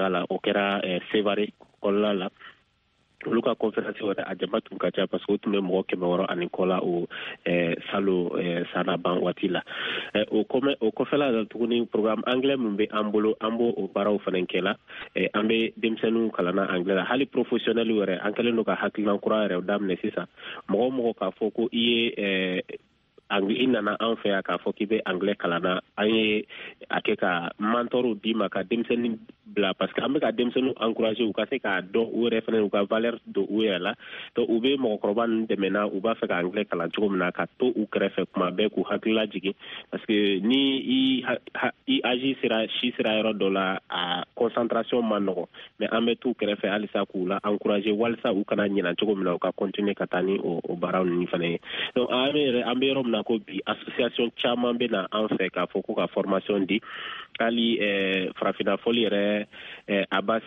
la o kɛra Sevare kɔnɔna la olu ka conférence wɛrɛ a jama tun ka ca parce que o tun bɛ mɔgɔ kɛmɛ wɔɔrɔ ani kɔ la o salo sana ban waati la o kɔfɛla la tuguni programme anglais min bɛ an bolo an b'o o baaraw fana kɛla an bɛ denmisɛnninw kalanna anglais la hali professionnel wɛrɛ an kɛlen don ka hakilina kura yɛrɛ daminɛ sisan mɔgɔ mɔgɔ k'a fɔ ko i ye i nana an fɛ yan k'a fɔ k'i bɛ anglais kalanna an ye a kɛ ka mentor d'i ma ka denmisɛnnin bila parce que an bɛ ka denmisɛnninw encourager u ka se k'a dɔn u yɛrɛ fana u ka valeur don u yɛrɛ la donc u bɛ mɔgɔkɔrɔba ninnu dɛmɛna u b'a fɛ ka anglais kalan cogo min na ka to u kɛrɛfɛ kuma bɛɛ k'u hakili lajigin parce que ni i âge sera si sera yɔrɔ dɔ la a concentration man nɔgɔn mais an bɛ t'u kɛrɛfɛ halisa k'u la encourager walisa u kana ɲinɛ cogo min na u ka continuer ka taa ni o baaraw ninnu fana ye donc an bɛ an bɛ yɔrɔ min na ko bi association caman bɛ na an fɛ k'a fɔ ko ka formation di hali farafina fɔli yɛrɛ Abbas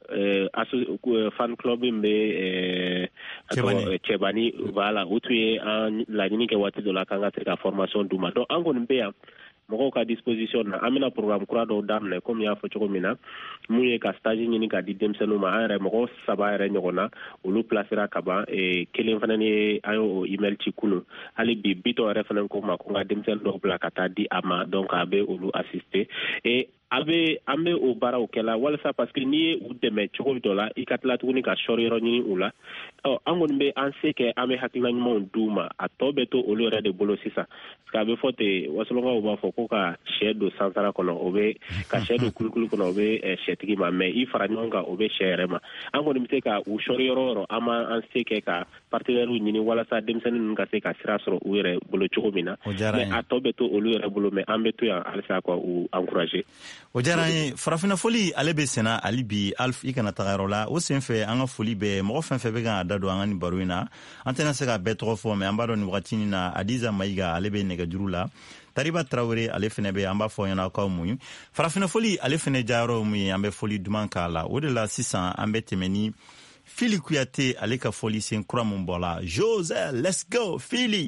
fan club min bɛ Cɛbani voilà o tun ye an laɲini kɛ waati dɔ la k'an ka se ka formation d'u ma donc an kɔni bɛ yan mɔgɔw ka disposition na an bɛna programme kura dɔw daminɛ komi y'a fɔ cogo min na mun ye ka stage ɲini ka di denmisɛnninw ma an yɛrɛ mɔgɔ saba yɛrɛ ɲɔgɔn na olu placera ka ban kelen fana ni an y'o email ci kunun hali bi bitɔn yɛrɛ fana ko ma ko n ka denmisɛnnin dɔw bila ka taa di a ma donc a bɛ olu assister et an bɛ an bɛ o baaraw kɛla walasa parce que n'i ye u dɛmɛ cogo dɔ la i ka tila tuguni ka sɔrɔ yɔrɔ ɲini u la ɔ an kɔni bɛ an se kɛ an bɛ hakilina ɲumanw d'u ma a tɔ bɛ to olu yɛrɛ de bolo sisan parce que a bɛ fɔ ten wasolonkaw b'a fɔ ko ka sɛ don sansara kɔnɔ o bɛ ka sɛ don kulukulu kɔnɔ o bɛ sɛtigi ma mais i fara ɲɔgɔn kan o bɛ sɛ yɛrɛ ma an kɔni bɛ se ka u sɔrɔ yɔrɔ o yɔrɔ an b'an se kɛ ka partenaires ɲini walasa denmisɛnnin ninnu ka se ka sira sɔrɔ u yɛrɛ bolo cogo min na mais a tɔ bɛ to olu yɛrɛ bolo mais an bɛ to yan halisa ka u encourager. O diyara an ye farafina foli ale bɛ senna hali bi Alf i kana taga yɔrɔ la o sen fɛ an ka foli bɛɛ mɔgɔ fɛn fɛn bɛ kan ka da don an ka nin baro in na an tɛna se ka bɛɛ tɔgɔ fɔ mais an b'a dɔn nin wagati in na Adiza Mayiga ale bɛ nɛgɛjuru la Tariba Traoré ale fɛnɛ bɛ an b'a fɔ ɲɛna k'aw mun farafina foli ale fɛnɛ jayɔrɔ mun ye an bɛ foli duman k'a la o de la sisan an bɛ tɛmɛ ni Fili Kuyate ale ka foli sen kura mun bɔ la José let's go Fili.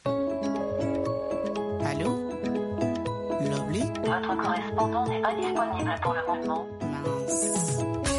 Votre correspondant n'est pas disponible pour le moment. Mince.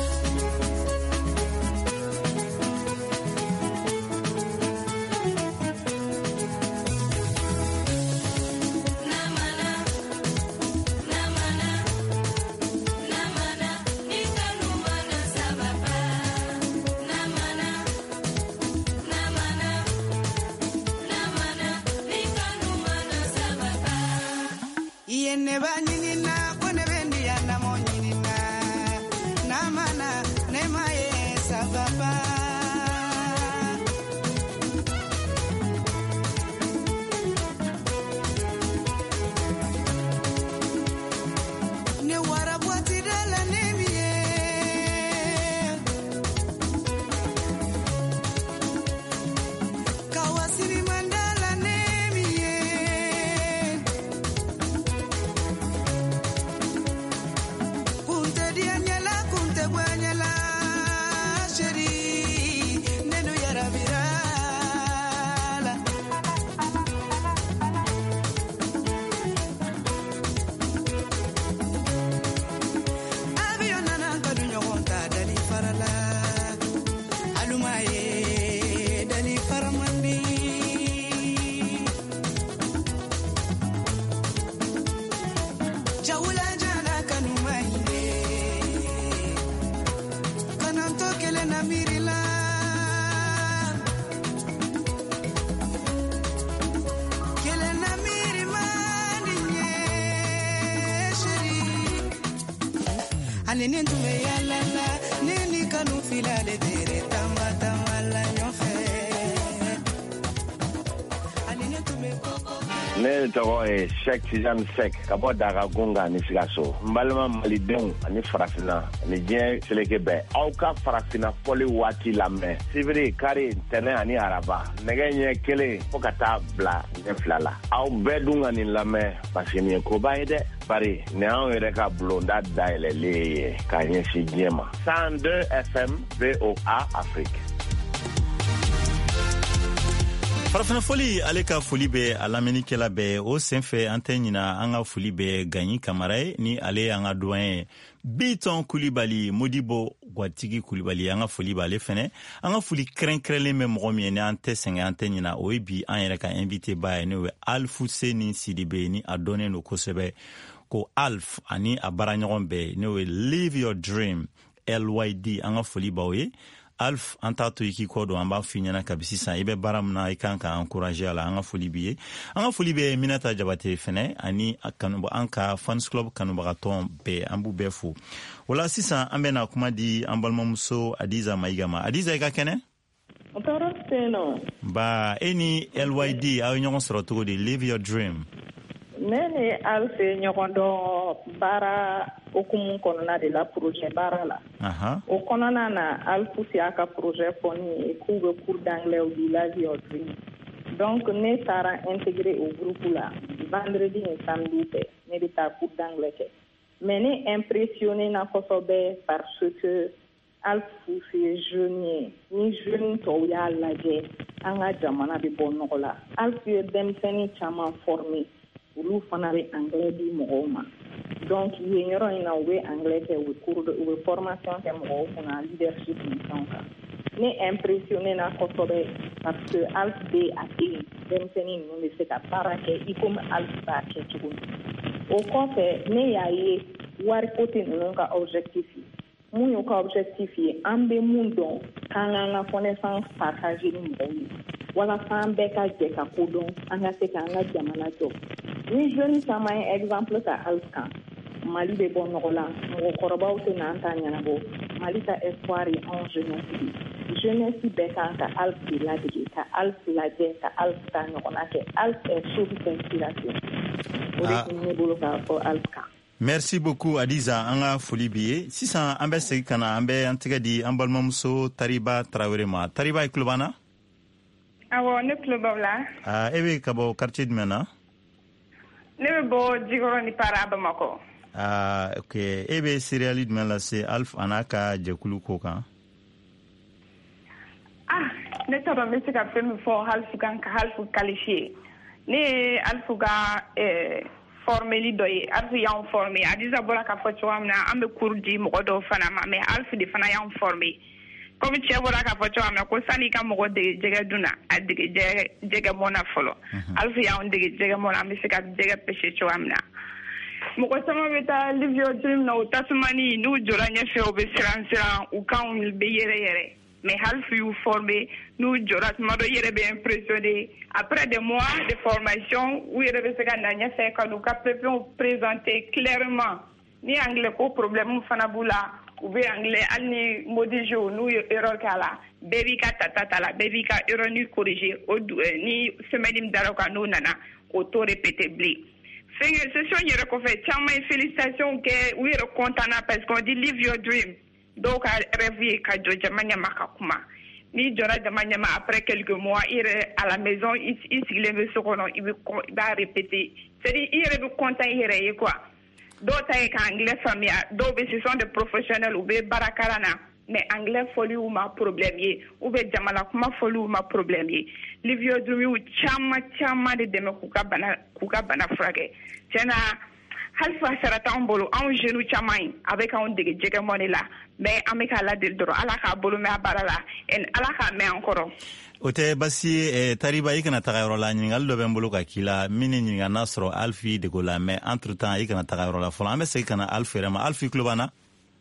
Nene tume yalala nene kanu filale tere tamba tamba la nyofe Nene tume koko ne tɔgɔ ye Sheikh Tijani Sek ka bɔ Dagagunga ni Sikaso n balima malidenw ani farafina ani diɲɛ seleke bɛɛ aw ka farafina fɔli waati lamɛn sibiri kari tɛnɛ ani araba nɛgɛ ɲɛ kelen fo ka taa bila ɲɛ fila la aw bɛɛ dun ka nin lamɛn parce que nin ye koba ye dɛ bari ni anw yɛrɛ ka bulonda dayɛlɛlen ye k'a ɲɛsin diɲɛ ma cent deux F M V O A Afrique. farafina foli ale ka foli bɛ a lamɛnnikɛla bɛɛ o senfɛ an tɛ ɲina an ka foli bɛ Gaɲi Kamara ye ni ale an ka doyen Biton Kulibali Modibo Gwatigi Kulibali an ka foli b'ale fɛnɛ an ka foli kɛrɛnkɛrɛnlen bɛ mɔgɔ min ye ni an tɛ sɛgɛn an tɛ ɲina o ye bi an yɛrɛ ka invité ba ye n'o ye Alfu Seni Sidibe ni a dɔnnen don kosɛbɛ ko Alf ani a baaraɲɔgɔn bɛɛ n'o ye Live Your Dream L Y D an ka foli b'aw ye Alf an t'a to i k'i kɔ don an b'a f'i ɲɛna kabi sisan i bɛ baara min na i kan ka encourager a la an ka foli b'i ye an ka foli bɛ Minata Jabate fɛnɛ ani an ka fans club kanubagatɔn bɛɛ an b'u bɛɛ fo o la sisan an bɛna kuma di an balimamuso Adiza Mayiga ma Adiza i ka kɛnɛ o tɔɔrɔ tɛ nɔ ba e ni L Y D aw ye ɲɔgɔn sɔrɔ cogo di Live Your Dream ne ni Alf ye ɲɔgɔn dɔn baara okumu kɔnɔna de la projet baara la o kɔnɔna na Alf y'a ka projet fɔ ni ye k'u bɛ cours d'anglais di Live Your Dream donc ne taara intégrer au groupe la vendredi et samedi fɛ ne bɛ taa cours d'anglais kɛ mais ne impressionné na kosɛbɛ parce que Alf ye jeune ye ni jeune tɔw y'a lajɛ an ka jamana bɛ bɔ nɔgɔ la Alf ye denmisɛnnin caman formé olu fana bɛ anglais di mɔgɔw ma donc yen yɔrɔ in na u bɛ anglais kɛ u bɛ cours u bɛ formation kɛ mɔgɔw kunna leadership ni fɛnw kan ne impressionné na kosɛbɛ parce que Alf bɛ a den denmisɛnnin ninnu bɛ se ka baara kɛ i komi Alf b'a kɛ cogo min o kɔfɛ ne y'a ye wari ko tɛ ninnu ka objectif ye mun y'u ka objectif ye an bɛ mun dɔn k'an k'an ka connaissance partager ni mɔgɔw ye walasa an bɛɛ ka jɛ ka ko dɔn an ka se k'an ka jamana jɔ ni jeune caman ye exemple ta Alf kan Mali bɛ bɔ nɔgɔ la mɔgɔkɔrɔbaw tɛ n'an ta ɲɛnabɔ Mali ka espoir ye anw jeunesse de jeunesse bɛɛ kan ka Alf de ladege ka Alf lajɛ ka Alf ta ɲɔgɔnna kɛ Alf est source d'inspiration o de tun ne bolo k'a fɔ Alf kan. Merci beaucoup Adiza an ka foli b'i ye sisan an bɛ segin ka na an bɛ an tɛgɛ di an balimamuso Tariba Tarawele ma Tariba i tulo b'an na awɔ ne tulo b'aw la ah e bɛ ka bɔ quartier jumɛn na ne bɛ bɔ Jikɔrɔ ni Para Bamakɔ ah ok e bɛ seriali jumɛn lase Alf a n'a ka jɛkulu ko kan ah ne t'a dɔn n bɛ se ka fɛn min fɔ Alf kan ka Alf qualifier ne ye Alf ka eh, formeli dɔ ye Alf y'anw former Adiza bɔra k'a fɔ cogoya min na an bɛ cours di mɔgɔ dɔw fana ma mais Alf de fana y'anw former comme cɛ bɔra k'a fɔ cogoya min na ko sani ka mɔgɔ dege jɛgɛ dun na a dege jɛgɛ mɔn na fɔlɔ Alf y'anw dege jɛgɛ mɔn na an bɛ se ka jɛgɛ pêcher cogoya min na mɔgɔ caman bɛ taa Live Your Dream na o tasumani n'u jɔra ɲɛfɛ u bɛ siran siran u kanw bɛ yɛrɛ yɛrɛ mais Alf y'u former n'u jɔra tuma dɔ i yɛrɛ bɛ impressionné après des mois de formation u yɛrɛ bɛ se ka na ɲɛfɛ ka n'u ka pépins présenter clairement ni anglais ko problème fana b'u la u bɛ anglais hali ni modijo n'u ye erreur k'a la bɛɛ b'i ka tata ta la bɛɛ b'i ka erreur ni corriger o ni semaine min dara o kan n'u nana o t'o répéter bilen fɛnkɛ session yɛrɛ kɔfɛ caman ye félicitations kɛ u yɛrɛ content na parce qu'on dit Live Your Dream dɔw ka rêve ye ka jɔ jama ɲɛma ka kuma n'i jɔra jama ɲɛma après quelques mois i yɛrɛ à la maison i sigilen bɛ so kɔnɔ i b'a répéter c'est à dire i yɛrɛ bɛ content i yɛrɛ ye quoi dɔw ta ye ka anglais faamuya dɔw bɛ ce sont des professionnels u bɛ baara kalan na mais anglais fɔli u ma problème ye ou bien jamana kuma fɔli u ma problème ye Live Your Dream y'u caman caman de dɛmɛ k'u ka bana k'u ka bana furakɛ tiɲɛna hali fa sara t'anw bolo anw jeunes caman ye a bɛ k'anw dege jɛgɛ mɔni la mais an bɛ k'a ladeli dɔrɔn ala k'a bolo mɛn a baara la ala k'a mɛn an kɔrɔ. o tɛ basi ye Tariba i kana taga yɔrɔ la ɲininkali dɔ bɛ n bolo ka k'i la min ni ɲininka n'a sɔrɔ Alf y'i dege o la mais entre temps i kana taga yɔrɔ la fɔlɔ an bɛ segin ka na Alf yɛrɛ ma Alf i tulo b'an na.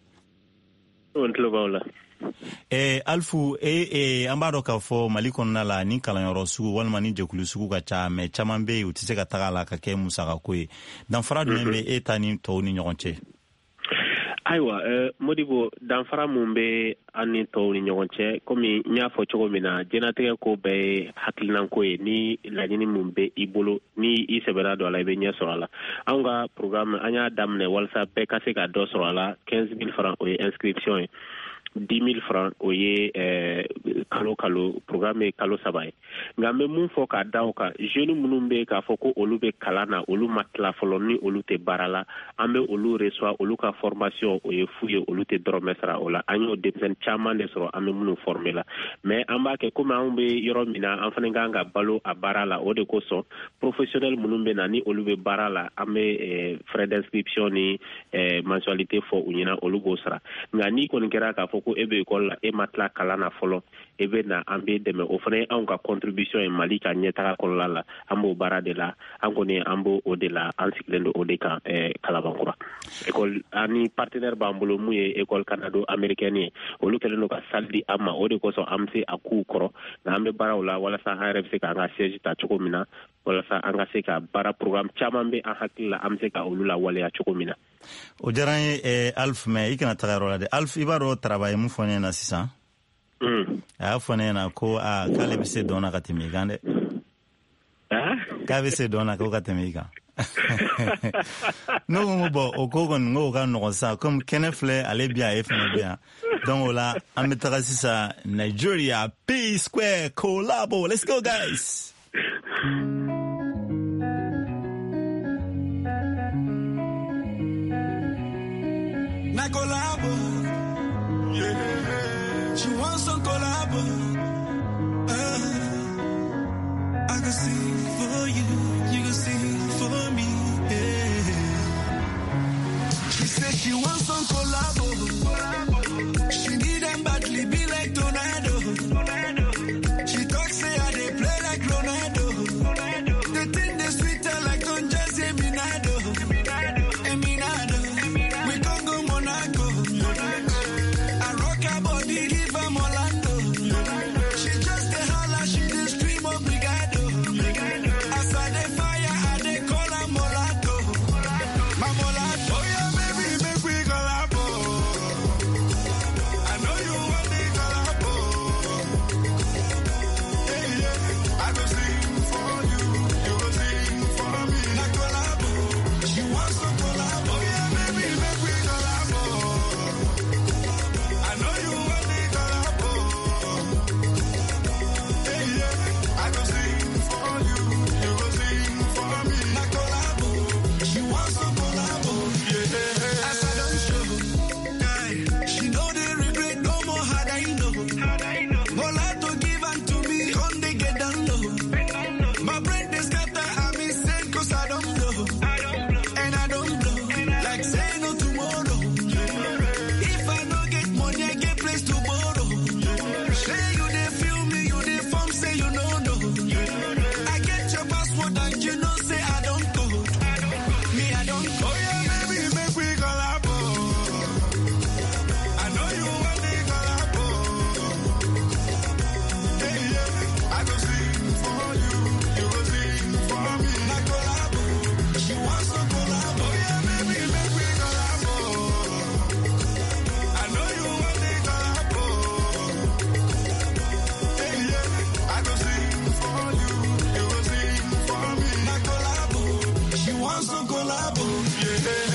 n tulo b'aw la. Eh, Alfu, eh, eh, an b'a dɔn k'a fɔ Mali kɔnɔna la ni kalanyɔrɔ sugu walima ni jɛkulu sugu ka ca mais caman bɛ yen u tɛ se ka taga la ka kɛ musakako ye danfara jumɛn bɛ e ta ni tɔw ni ɲɔgɔn cɛ. ayiwa uh, Modibo danfara mun bɛ an ni tɔw ni ɲɔgɔn cɛ komi n y'a fɔ cogo min na diɲɛlatigɛ ko bɛɛ ye hakilinako ye ni laɲini mun bɛ i bolo ni i sɛbɛra dɔ a la i bɛ ɲɛ sɔrɔ a la anw ka programme an y'a daminɛ walasa bɛɛ ka se ka dɔ sɔrɔ a la quinze mille francs o ye inscription ye dix mille francs o ye eh, kalo kalo programme ye kalo saba ye nka n bɛ mun fɔ k'a da o kan jeune minnu bɛ k'a fɔ ko olu bɛ kalan na olu ma tila fɔlɔ ni olu tɛ baara la an bɛ olu reçoit olu ka formation o ye fu ye olu tɛ dɔrɔmɛ sara o la an y'o denmisɛnnin caman de sɔrɔ an bɛ minnu former la mais an b'a kɛ komi anw bɛ yɔrɔ min na an fana kan ka balo a baara la o de kosɔn professionnel minnu bɛ na ni olu bɛ baara la an bɛ eh, frais d'inscription ni eh, mensualité fɔ u ɲɛna olu b'o sara nka n'i kɔni kɛra k'a fɔ ko e bɛ école la e ma tila kalan na fɔlɔ e bɛ na an bɛ dɛmɛ o fana ye anw ka contribution ye Mali ka ɲɛtaga kɔnɔna la an b'o baara de la an kɔni an b'o o de la an sigilen don o de kan eh, Kalabankura école ani partenaire b'an bolo mun ye école canado américaine ye olu kɛlen don ka salle di an ma o de kosɔn an bɛ se a k'u kɔrɔ nka an bɛ baaraw la walasa an yɛrɛ bɛ se k'an ka siège ta cogo min na walasa an ka se ka baara programme caman bɛ an hakili la an bɛ se ka olu la waleya cogo min na. O diyara n ye eh, Alf mais i kana taga yɔrɔ la dɛ Alf i b'a dɔn travail mun fɔ ne ɲɛna sisan a y'a fɔ ne ɲɛna ko a k'ale bɛ se dɔn na ka tɛmɛ i kan dɛ k'a bɛ se dɔn na ko ka tɛmɛ i kan ne ko n ko bɔn o ko kɔni n ko o ka nɔgɔn sisan comme kɛnɛ filɛ ale bi yan e fana bɛ yan donc o la an bɛ taga sisan Nigeria P Square collabo let's go guys. Na collabo, yeah. She wants some collabo. Uh, I can sing for you, you can sing for me. Yeah. She said she wants some collabo. She need them badly, be like tornado. She talks say I they play like Ronaldo. The thing they sweeter like Don Jesse Minado. Eminado. We can go Monaco. I rock her body, leave her Orlando. She just a holler, she just scream obrigado. As I dey fire, I dey call her Molato. My Molato. Oh yeah, baby, make we collabo. I know you want me collabo. Yeah, yeah. I go sing for you, you go sing for me. Na collabo. She wants to collabo. Oh yeah, baby, make we collabo. I know you want me collabo. Yeah, yeah. I go sing for you, you go sing for me. Na collabo. She wants to collabo. Yeah. As I don't show, guy, she know they regret no more hard I know. Molato give unto me, come they get down low. My brain they scatter, I'm insane cause I don't know. And I don't blow, like say no tomorrow. If I don't get money, I get place to borrow. Say you they feel me, you they form, say you know no. I get your password and you know say I don't go. Me I don't go. Oh yeah, baby, make we collabo. I know you want me collabo. Yeah, yeah. I go sing for you, you go sing for me. Na collabo. She wants to collabo. Oh yeah, baby, make we collabo. I know you want me collabo. Yeah, yeah. I go sing for you, you go sing for me. Na collabo. She wants to collabo. Yeah.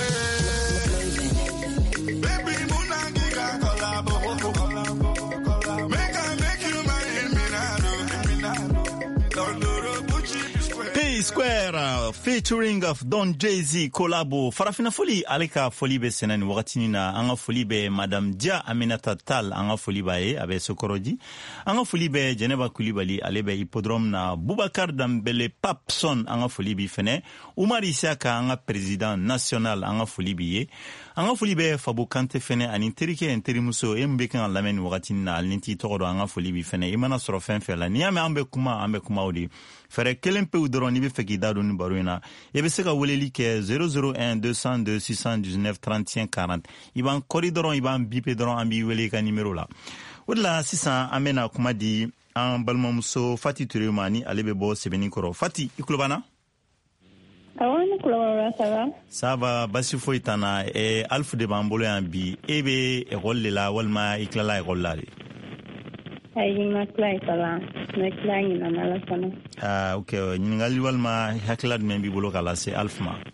Baby, Muna Giga collabo. Collabo. Make I make you my Eminado. Eminado. Don't do the Gucci Square. P Square uh, featuring of Don Jay-Z collabo farafina foli ale ka foli be senani wagatini na an ka foli be Madame Dia Aminata Tal an ka foli ba ye a bɛ Sokoroji an ka foli be Jeneba Kulibali ale bɛ hippodrome na Boubacar Dambele Papson an ka foli bi fɛnɛ Umar Isaka an ka président national an ka foli bi ye an ka foli be Fabou Kante fɛnɛ ani terikɛ en terimuso e mbe kan lamɛn wagatini na ni ti tɔgɔ dɔn an ka foli bi fɛnɛ i mana sɔrɔ fɛn fɛn la ni y'a mɛn an bɛ kuma an bɛ kuma o de fɛrɛ kelen pewu dɔrɔn ni bɛ fɛ k'i da don ni baro in na i bɛ se ka weleli kɛ zéro zéro un deux cent deux six cent dix-neuf trente et un quarante i b'an kɔri dɔrɔn i b'an bipe dɔrɔn an b'i wele i ka nimero la o de la sisan an bɛna kuma di an balimamuso Fati Ture ma ni ale bɛ bɔ sɛbɛnni kɔrɔ Fati i tulo b'an na awɔ ne tulo b'aw la ça va ça va basi foyi t'an na eh, Alfu de b'an bolo yan bi e bɛ ekɔli de la walima i tilala ekɔli la de ayi ma tila ekɔli la ma tila ɲinan ala sɔnna ah ok ɲininkali walima hakilila jumɛn b'i bolo k'a lase Alfu ma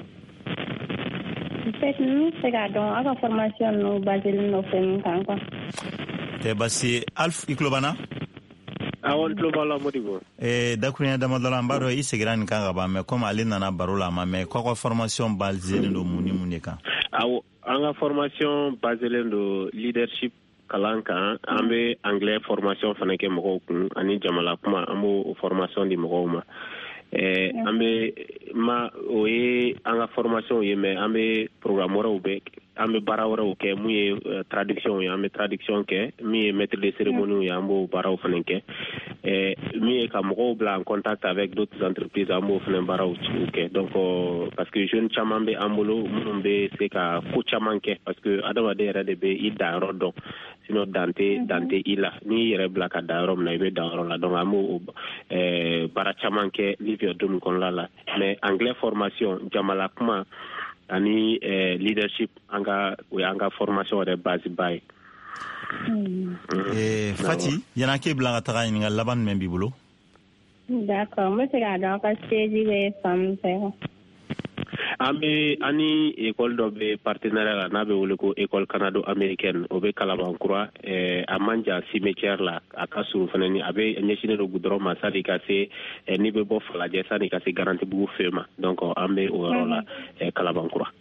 peut-être n bɛ se k'a dɔn aw ka formation ninnu basé len don fɛn min kan quoi te basi alf iklobana awon global modibo eh dakunya damadala mbaro i segiran kan ga ba me comme ale nana baro la ma me ko ko formation basée ndo muni muni kan aw anga formation basée ndo leadership kalanka ambe anglais formation fanake moko kun ani jamala kuma ambo formation di moko ma eh ambe ma oye anga formation yeme ambe programmeur ube ambe barawara uke muye uh, traduction ya ambe traduction ke mi maître de cérémonie ya ambo baraw fanenke eh mi ka moko bla en contact avec d'autres entreprises ambo fanen baraw uke donc euh, parce que jeune chamambe ambolo mumbe c'est ka ko chamanke parce que adama de rade be ida rodon sino dante dante ila ni yere bla ka darom na be darom la donc ambo eh bara chamanke livre dum kon la la mais anglais formation jamala kuma ani eh, leadership anga we anga formation de base bay mm. eh Fati yana ke blanga taga ni laban men bibulo d'accord moi c'est là donc c'est dit femme ambe ani école do be partenariat na be wole ko école canado américaine obe kalaban croix eh amanja cimetière la akasu fanani abe nyeshine do gudro masali kase eh, ni be bo fala je sani kase garantie bu fema donc ambe o rola eh, kalaban croix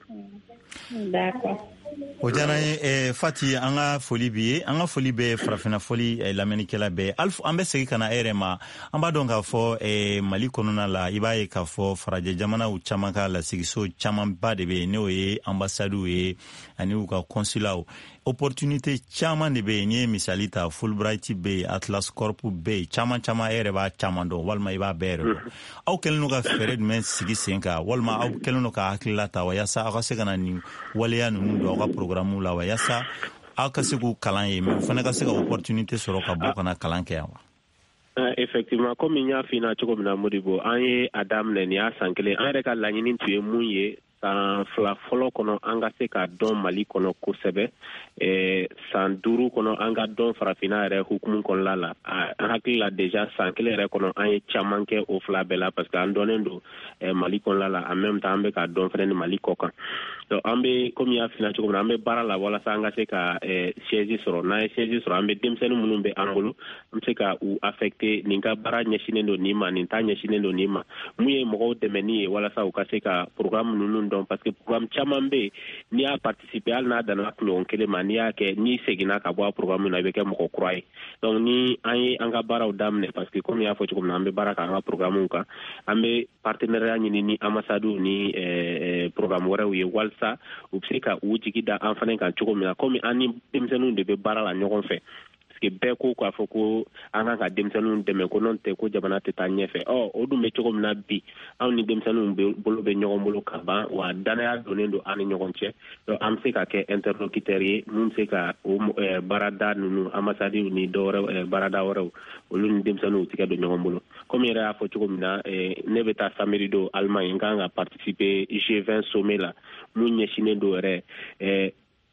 d'accord o jana e Fati anga foli bi anga foli be frafina foli e lamenikela be alf ambe segi kana erema amba donga fo e Mali konona la ibaye ka fo faraje jamana u chamaka la sigiso chaman ba de be ne oye ambassade e ani u ka consulat opportunité chaman de be ni misalita Fulbright be Atlas Corp be chaman chama ere ba chaman do walma iba bere au kelno ka fered men sigi senka walma au kelno ka akilata wa yasa aka segana ni waleya nunu do ka programme la wa yasa aka segu kalan ye me fana ka sega opportunité soro ka bo kana kalan ke yawa Uh, effectivement comme il y a fina choko mina modibo anye adam ne ya sankele an reka lanyini tuye munye san fla folo kono anga se ka don Mali kono kosebe eh san duru kono anga don farafina re hukumu kon lala an hakili la déjà sankele re kono anye chamanke o fla bela parce que an donendo eh, Mali kon lala en même temps ambe ka don frene Mali kokan donc ambe comme ya fina choko ambe bara la wala sa anga se ka eh, siège soro na siège soro ambe demsenu munumbe angolo amse ka ou affecté ninka bara nyeshinendo nima ninta nyeshinendo nima muye mogo demeni wala sa ukase ka programme nunu don parce que programme chamambe ni a participer al na dana ko kele mania ke ni segina ka bo programme na beke moko croy donc ni ay anga bara o damne parce que comme ya fo ko nambe bara ka anga programme ka ambe partenariat ni ni ambassade ni eh, programme wara wi walsa upsika uji da enfane kan choko mina comme ani demsenu de be bara la nyogon fe que beko ko afoko anga ka demsanu deme ko non te ko jabana te tanye fe oh o dum me choko na bi aw ni demsanu bolo be nyogon bolo ka ba wa dana ya donendo ani nyogon che do am se ka ke interlocuteur yi mum se ka o eh, barada nunu ambassade ni do eh, barada woro o lu demsanu ti ka do nyogon bolo comme ira afo choko na eh, ne beta samedi do Allemagne nga participer G vingt sommet la mun nyeshine do re eh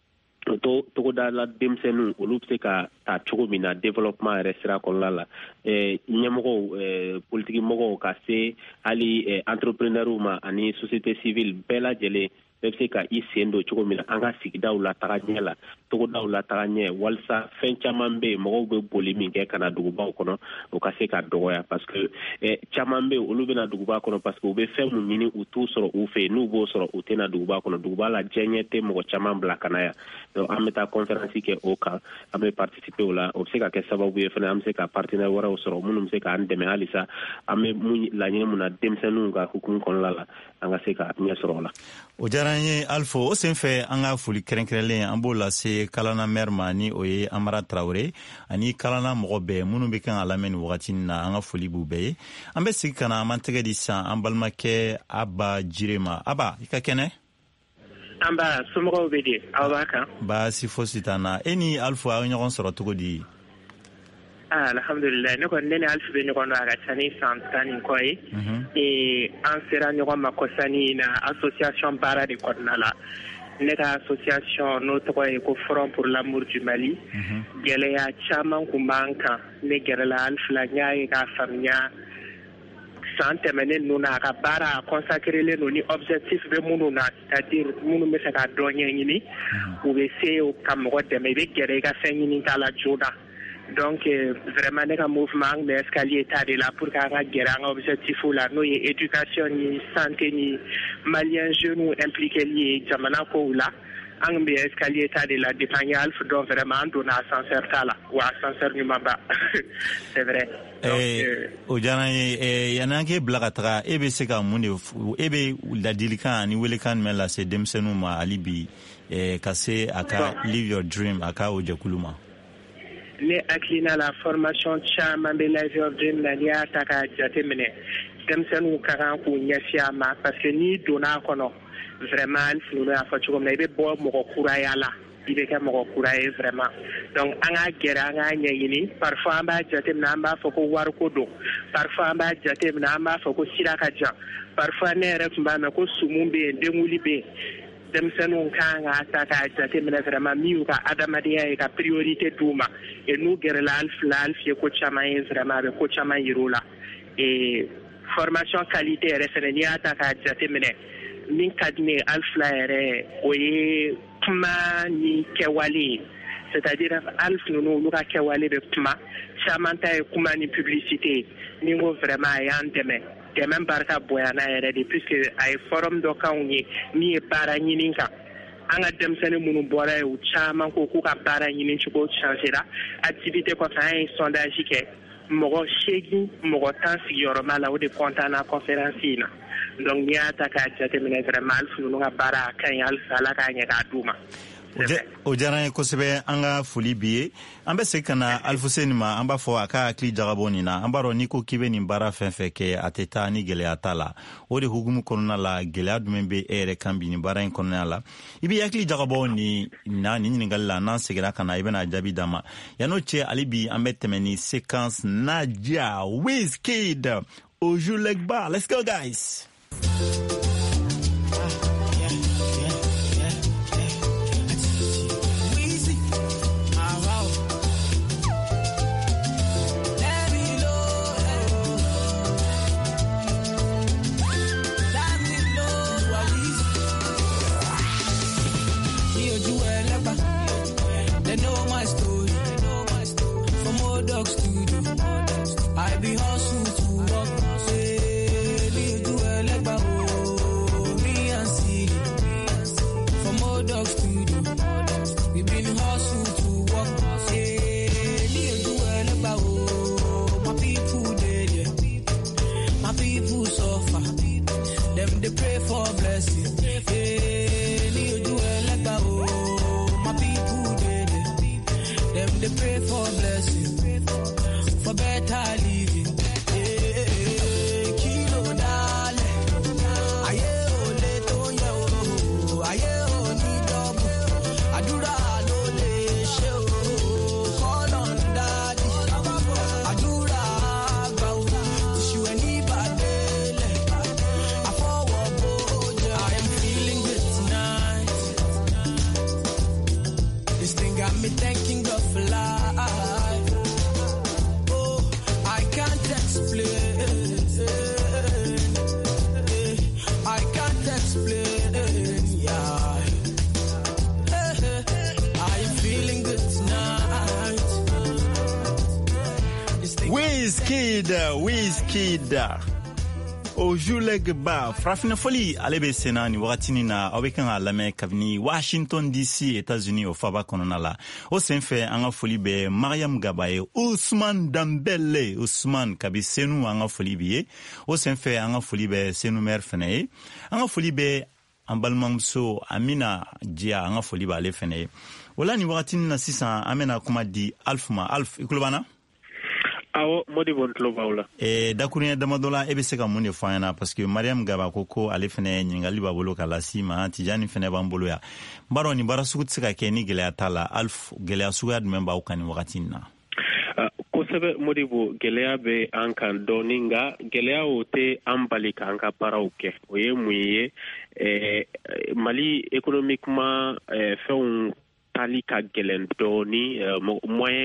to to da la demsenu olu se ka ta chogo mina développement restera kon la la eh nyamoko eh politique moko ka se ali eh, entrepreneur ma ani société civile bela jele se ka isendo chogo mina anga sigida ula taganya la to da ula taganya walsa fen chamambe moko be bolimi ke kana duguba kono o ka se ka doya parce que eh chamambe olu be na duguba kono parce que o be fem nyini utu soro u fe nu bo soro u tena duguba kono duguba la jenyete moko chamambla kanaya donc ameta conférence ke oka ame participer ola o se ka ke sababu ye fana am se ka partenaire wara o soro munum se ka andeme alisa ame mu la nyine muna demsenu ga hukum kon lala anga se ka nya soro la o jaranye alfo o senfe anga fuli krenkrele ambola se kalana merma ni oye Amara Traoré ani kalana mogobe munu be kan alamen wagati na anga fuli bube ambe sikana mantege disa ambalmake aba jirema aba ikakene amba sumo be di awaka ba si fositana eni alfo a nyon soro togodi ah alhamdulillah ne ko ndene alfo be nyon aga tani santani koy e an sera nyon makosani na association para de Kodnala neta association no to ko Front pour l'amour du Mali gele ya chaman ku manka ne gele la alfla nyaay ka famnya san tɛmɛnen ninnu na a ka baara consacrelen don ni objectif bɛ minnu na c'est-à-dire minnu bɛ fɛ ka dɔ ɲɛɲini u bɛ se ka mɔgɔ dɛmɛ i bɛ gɛrɛ i ka fɛn ɲini ta la joona donc vraiment ne ka mouvement an bɛ escalier ta de la pour que an ka gɛrɛ an ka objectif la n'o ye éducation ni santé ni malien jeunes impliqués ye jamana kow la an bɛ escalier ta de la depuis an ye Alpha dɔn vraiment an donna ascenseur ta la wa ascenseur ɲuman ba c'est vrai. o diyara n ye yanni an k'e bila ka taga e bɛ se ka mun de e bɛ ladilikan ani welekan jumɛn lase denmisɛnninw ma hali bi ka se a ka live your dream a ka o jɛkulu ma. Ne hakilina la formation caman bɛ live your dream na n'i y'a ta k'a jateminɛ denmisɛnninw ka kan k'u ɲɛsin a ma parce que n'i donna a kɔnɔ vraiment hali funu y'a fɔ cogo min na i bɛ bɔ mɔgɔ kuraya la i bɛ kɛ mɔgɔ kura ye vraiment donc an ka gɛrɛ an ka ɲɛɲini parfois an b'a jateminɛ an b'a fɔ ko wariko don parfois an b'a jateminɛ an b'a fɔ ko sira ka jan parfois ne yɛrɛ tun b'a mɛn ko sumu bɛ yen denwuli bɛ yen denmisɛnninw kan ka ta k'a jateminɛ vraiment min y'u ka adamadenya ye ka priorité d'u ma et n'u gɛrɛla hali fila hali f'i ye ko caman ye vraiment a bɛ ko caman yir'u la et formation qualité yɛrɛ fɛnɛ n'i y'a ta k'a jateminɛ min ka di ne hali fila yɛrɛ o ye kuma ni kɛwale c'est-à-dire hali ninnu olu ka kɛwale bɛ kuma caman ta ye kuma ni publicité ni n ko vraiment a y'an dɛmɛ dɛmɛ barika bonyana yɛrɛ de puisque a ye forum dɔ k'anw ye min ye baara ɲini kan an ka denmisɛnnin minnu bɔra ye u caman ko k'u ka baara ɲini cogo changera activité kɔfɛ an ye sondage kɛ mɔgɔ seegin mɔgɔ tan sigiyɔrɔma la o de kɔntanna conférence in na donc n'i y'a ta k'a jateminɛ vraiment hali ninnu ka baara a ka ɲi hali ala k'a ɲɛ k'a d'u ma. o diyara n ye kosɛbɛ an ka foli bi ye an bɛ segin ka na Alfuseni ma an b'a fɔ a ka hakili jagabɔ nin na an b'a dɔn n'i ko k'i bɛ nin baara fɛn fɛn kɛ a tɛ taa ni gɛlɛya t'a la o de hukumu kɔnɔna la gɛlɛya jumɛn bɛ e yɛrɛ kan bi nin baara in kɔnɔna la i bɛ hakili jagabɔ nin na nin ɲininkali la n'an seginna ka na i bɛna jaabi d'a ma yan'o cɛ hali bi an bɛ tɛmɛ ni séquence Nadia Wizkid Oju Legba. Let's go guys. I be hustle to work, say, me do a legba, oh, me and see, for more dogs to do. We been hustle to work, say, me do a legba, oh, my people dead, my people suffer, them they pray for blessing, hey, me do a legba, oh, my people dead, them they pray for blessing. For better living, eh, kilo dale, aye ole tonya o, aye oni double, adura lo le she o, call on daddy, adura agba, tishu eni badele, afowo boja. I am feeling good tonight. This thing got me thanking God for life. I can't explain, yeah. I am feeling good tonight. Wizkid, Wizkid. Oju Legba, Frafina Foli, alebe sena ni wakatini na aweka nga lame kavini Washington D C, États-Unis o faba konona la. O senfe anga foli be Mariam Gabaye, Ousmane Dambele, Ousmane kabi senu anga foli biye. O senfe anga foli be senu mer fene. Anga foli be ambalmamso Amina Dia anga foli be ale fene. Wala ni wakatini na sisa amena kuma di Alfuma, Alf ikulubana? Awo modi bon tlobaula eh dakunya damadola ebe se ka mun de fana parce que Mariam Gaba koko ale fene nyingali babolo kala sima tijani fene bambolo ya mbaro ni barasuku tsika ke ni gele atala alf gele asuga memba ukani wakati na ko sebe modi bo gele be ankan doninga gele ote ambalika anka parauke oye muye eh Mali économiquement eh fait un tali ka gelen doni moyen ka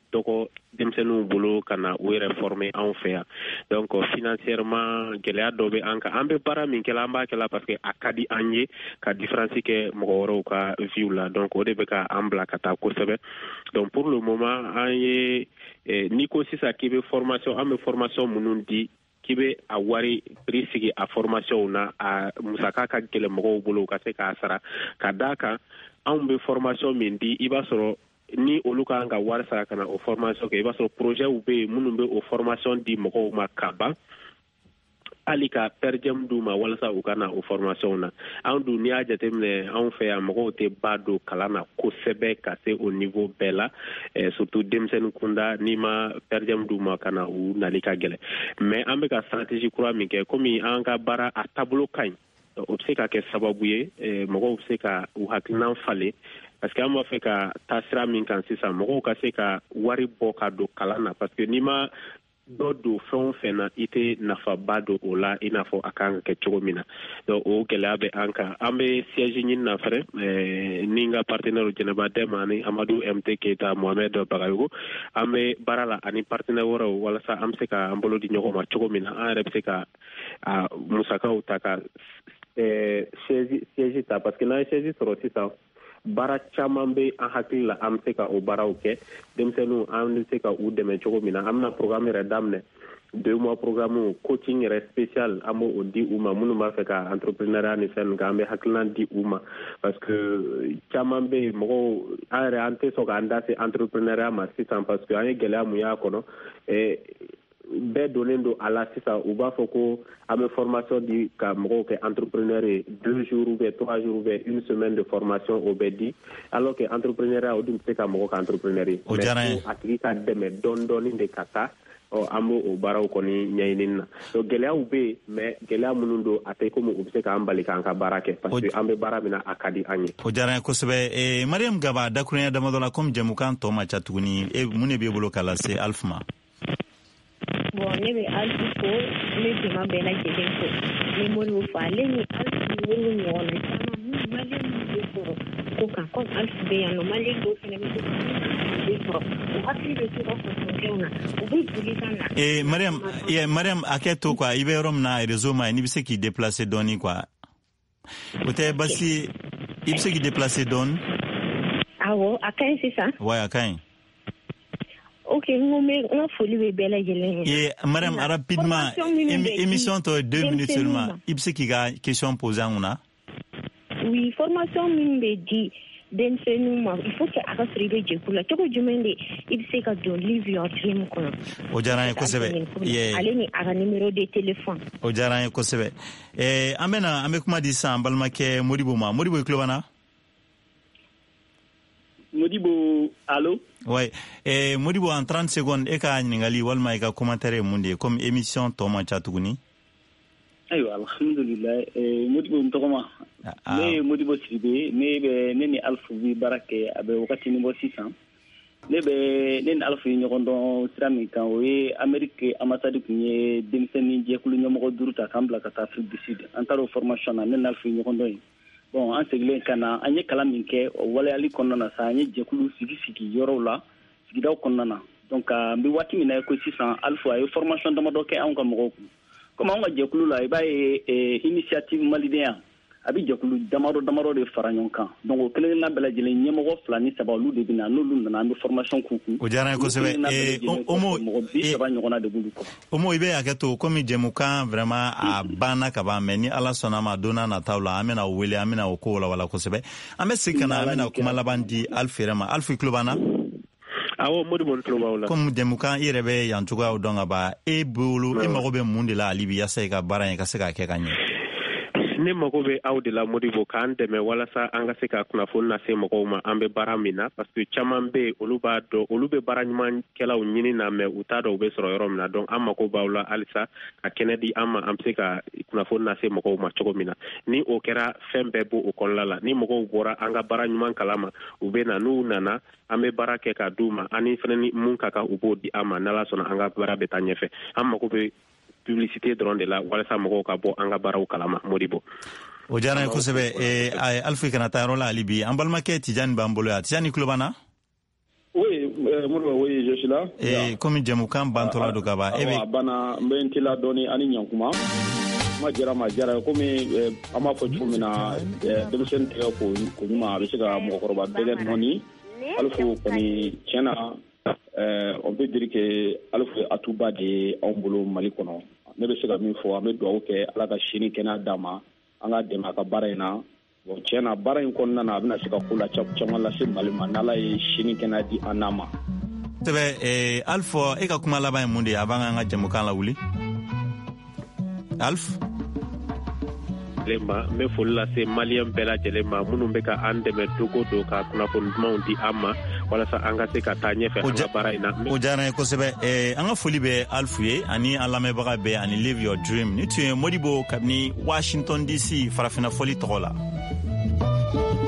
dɔgɔ denmisɛnninw bolo ka na u yɛrɛ former anw fɛ yan donc financièrement gɛlɛya dɔ bɛ an kan an bɛ baara min kɛla an b'a kɛla parce que a ka di an ye ka différence kɛ mɔgɔ wɛrɛw ka vie la donc o de bɛ ka an bila ka taa kosɛbɛ donc pour le moment an ye eh, n'i ko sisan k'i bɛ formation an bɛ formation minnu di k'i bɛ a wari prix sigi a formation na a musaka ka gɛlɛn mɔgɔw bolo ka se k'a sara ka d'a kan anw bɛ formation min di i b'a sɔrɔ ni olu kan ka wari sara ka na o formation kɛ i b'a sɔrɔ projet bɛ yen minnu bɛ o formation di mɔgɔw ma ka ban hali ka per diem d'u ma walasa u ka na o formation na anw dun n'i y'a jateminɛ anw fɛ yan mɔgɔw tɛ ba don kalan na kosɛbɛ ka se o niveau bɛɛ la eh, surtout denmisɛnnin kunda n'i ma per diem d'u ma ka na u nali ka gɛlɛn mais an bɛ ka stratégie kura min kɛ komi an ka baara a taabolo ka ɲi o bɛ se ka kɛ sababu ye eh, mɔgɔw bɛ se ka u hakilinan falen parce que an b'a fɛ ka taa sira min kan sisan mɔgɔw ka se ka wari bɔ ka don kalan na parce que n'i ma dɔ don fɛn o fɛn na i tɛ nafaba don o la i n'a fɔ a kan ka kɛ cogo min na donc o gɛlɛya bɛ an kan an bɛ siège ɲini na fɛnɛ ɛɛ ni n ka partenaire Jɛnɛba Dɛma ani Amadu M T Keyita Mohamed Bagayogo an bɛ baara la ani partenaire wɛrɛw walasa an bɛ se ka an bolo di ɲɔgɔn ma cogo min na an yɛrɛ bɛ se ka a musakaw ta ka ɛɛ siège siège ta parce que n'an ye siège sɔrɔ sisan baara caman bɛ an hakili la an bɛ se ka o baaraw kɛ denmisɛnninw an bɛ se ka u dɛmɛ cogo min na an bɛna programme yɛrɛ daminɛ deux mois programme coaching yɛrɛ spécial an b'o di u ma minnu b'a fɛ ka entrepreneuriat ni fɛn ninnu kɛ an bɛ hakilina di u ma parce que caman bɛ yen mɔgɔw an yɛrɛ an tɛ sɔn k'an da se entrepreneuriat ma sisan parce que an ye gɛlɛya mun y'a kɔnɔ bɛɛ donnen don a la sisan u b'a fɔ ko an bɛ formation di ka mɔgɔw kɛ entrepreneur ye deux jours ou bien trois jours ou bien une semaine de formation o bɛ di alors que entrepreneuriat o dun tɛ se ka mɔgɔ ka entrepreneur ye mais fo a tigi ka dɛmɛ dɔɔni dɔɔni de ka taa ɔ an b'o o baaraw kɔni ɲɛɲini na donc gɛlɛyaw bɛ yen mais gɛlɛya minnu don a tɛ komi u bɛ se k'an bali k'an ka baara kɛ parce que an bɛ baara min na a ka di an ye. o diyara n ye kosɛbɛ ee Mariam Gaba dakurunya damadɔ la komi jɛmukan tɔ ma ca tuguni e mun de b'e bolo k'a lase Alpha ma. bon ne bɛ Alpha fo ne jama bɛɛ lajɛlen fo ne Moribo fo ale ni Alpha wolo ɲɔgɔn na caman minnu maliyɛn minnu bɛ sɔrɔ ko kan comme Alpha bɛ yan nɔ maliyɛn dɔw fana bɛ sɔrɔ o hakili bɛ to ka fɔsɔnfɛnw na u bɛ joli ka na. ee Mariam ye Mariam a kɛ to quoi i bɛ yɔrɔ min na réseau ma n'i bɛ se k'i déplacer dɔɔni quoi o tɛ basi i bɛ se k'i déplacer dɔɔni. awɔ a ka ɲi sisan. ouais a ka ɲi. ok n ka foli bɛ bɛɛ lajɛlen ye. Mariam rapidement émission tɔ deux minutes seulement i bɛ se k'i ka question poser an kunna. oui formation min bɛ di denmisɛnninw ma il faut que a ka sɔrɔ i bɛ jɛkulu la cogo jumɛn de i bɛ se ka don live your dream kɔnɔ. o diyara n ye kosɛbɛ. ale ni a ka numéro de téléphone. o diyara n ye kosɛbɛ. an bɛ na an bɛ kuma di sisan balimakɛ Modibo ma Modibo i tulo b'an na. Modibo, allô? Oui. Eh, Modibo, en trente secondes, e ka ɲininkali walima i ka commentaire mun de comme émission tɔ man ca tuguni. Ayiwa, alhamdulillah. Eh, Modibo n tɔgɔ ma. Ne ye Modibo Sidibe, ne bɛ ne ni Alpha bi baara kɛ a bɛ wagati ni bɔ sisan. Ne bɛ ne ni Alpha ye ɲɔgɔn dɔn sira min kan o ye Amérique ambassade kun ye denmisɛnnin jɛkulu ɲɛmɔgɔ duuru ta k'an bila ka taa Afrique du Sud. An taara o formation na ne ni Alpha ye ɲɔgɔn dɔn yen. Bon an segilen ka na an ye kalan min kɛ o waleyali kɔnɔna na sa an ye jɛkulu sigi sigi yɔrɔw la sigidaw kɔnɔna na donc n bɛ waati min na ko sisan Alpha a ye formation damadɔ kɛ anw ka mɔgɔw kun comme anw ka jɛkulu la i b'a ye initiative malidenya a bɛ jɛkulu damadɔ damadɔ de fara ɲɔgɔn kan donc o kelen kelenna bɛɛ lajɛlen ɲɛmɔgɔ fila ni saba olu de bɛ na n'olu nana an bɛ formation k'u kun. o diyara n ye kosɛbɛ. Omo mɔgɔ bi saba ɲɔgɔnna de b'olu kɔ. Omo i bɛ hakɛ to komi jɛmukan vraiment a banna ka ban mais ni Ala sɔnna ma don n'a nataw la an bɛna o wele an bɛna o ko walawala kosɛbɛ an bɛ segin ka na an bɛna kuma laban di Alpha yɛrɛ ma Alpha i tulo b'an na. awɔ Modibo n tulo b'aw la. comme jɛmukan i yɛrɛ bɛ yan cogoyaw dɔn ka ban e bolo e mago bɛ mun de la hali bi yaasa i ka baara in ka se ka kɛ ka ɲɛ. ne mago bɛ aw de la Modibo k'an dɛmɛ walasa an ka se ka kunnafoni lase mɔgɔw ma an bɛ baara min na parce que caman bɛ yen olu b'a dɔn olu bɛ baara ɲumankɛlaw ɲini na mais u t'a dɔn u bɛ sɔrɔ yɔrɔ min na donc an mago b'aw la halisa ka kɛnɛ di an ma an bɛ se ka kunnafoni lase mɔgɔw ma cogo min na ni o kɛra fɛn bɛɛ b'o o kɔnɔna la ni mɔgɔw bɔra an ka baara ɲuman kalama u bɛ na n'u nana an bɛ baara kɛ ka d'u ma ani fana ni mun ka kan u b'o di an ma n'Ala sɔnna an ka baara bɛ taa ɲɛfɛ an mago bɛ publicité dɔrɔn de la walasa mɔgɔw ka bɔ an ka baaraw kalama Modibo. o diyara n ye kosɛbɛ Alpha kana taa yɔrɔ la hali bi an balimakɛ Tijani b'an bolo yan Tijani tulo b'an na. oui Modibo oui je suis Sila. Eh, comme jamukan bantola do gaba. Ebe bana mbentila doni ani nyankuma. Ma jara ma jara comme ama fo chumina demsen te ko ko nyuma be siga mo ko roba degen noni. Alfu koni chena euh on peut dire que alfu atuba de ombolo Mali kono. Ne be siga min fo ame do ke ala ka shini kena dama anga dema ka barena. Bon chena bara in konna na abina siga kula chap chamala sim Mali manala e shini kena di anama. Tebe eh Alpha e ka kuma laba mundi abanga nga jamukan la wuli. Alf lemba me folla se malien bela jelema munum be ka andeme dogo do ka kuna fon moundi amma wala sa anga se ka tanye fe anga bara ina o jara ko sebe eh anga foli be Alfuye ani alame baga be ani live your dream ni tu Modibo kabni Washington D C farafina foli tola.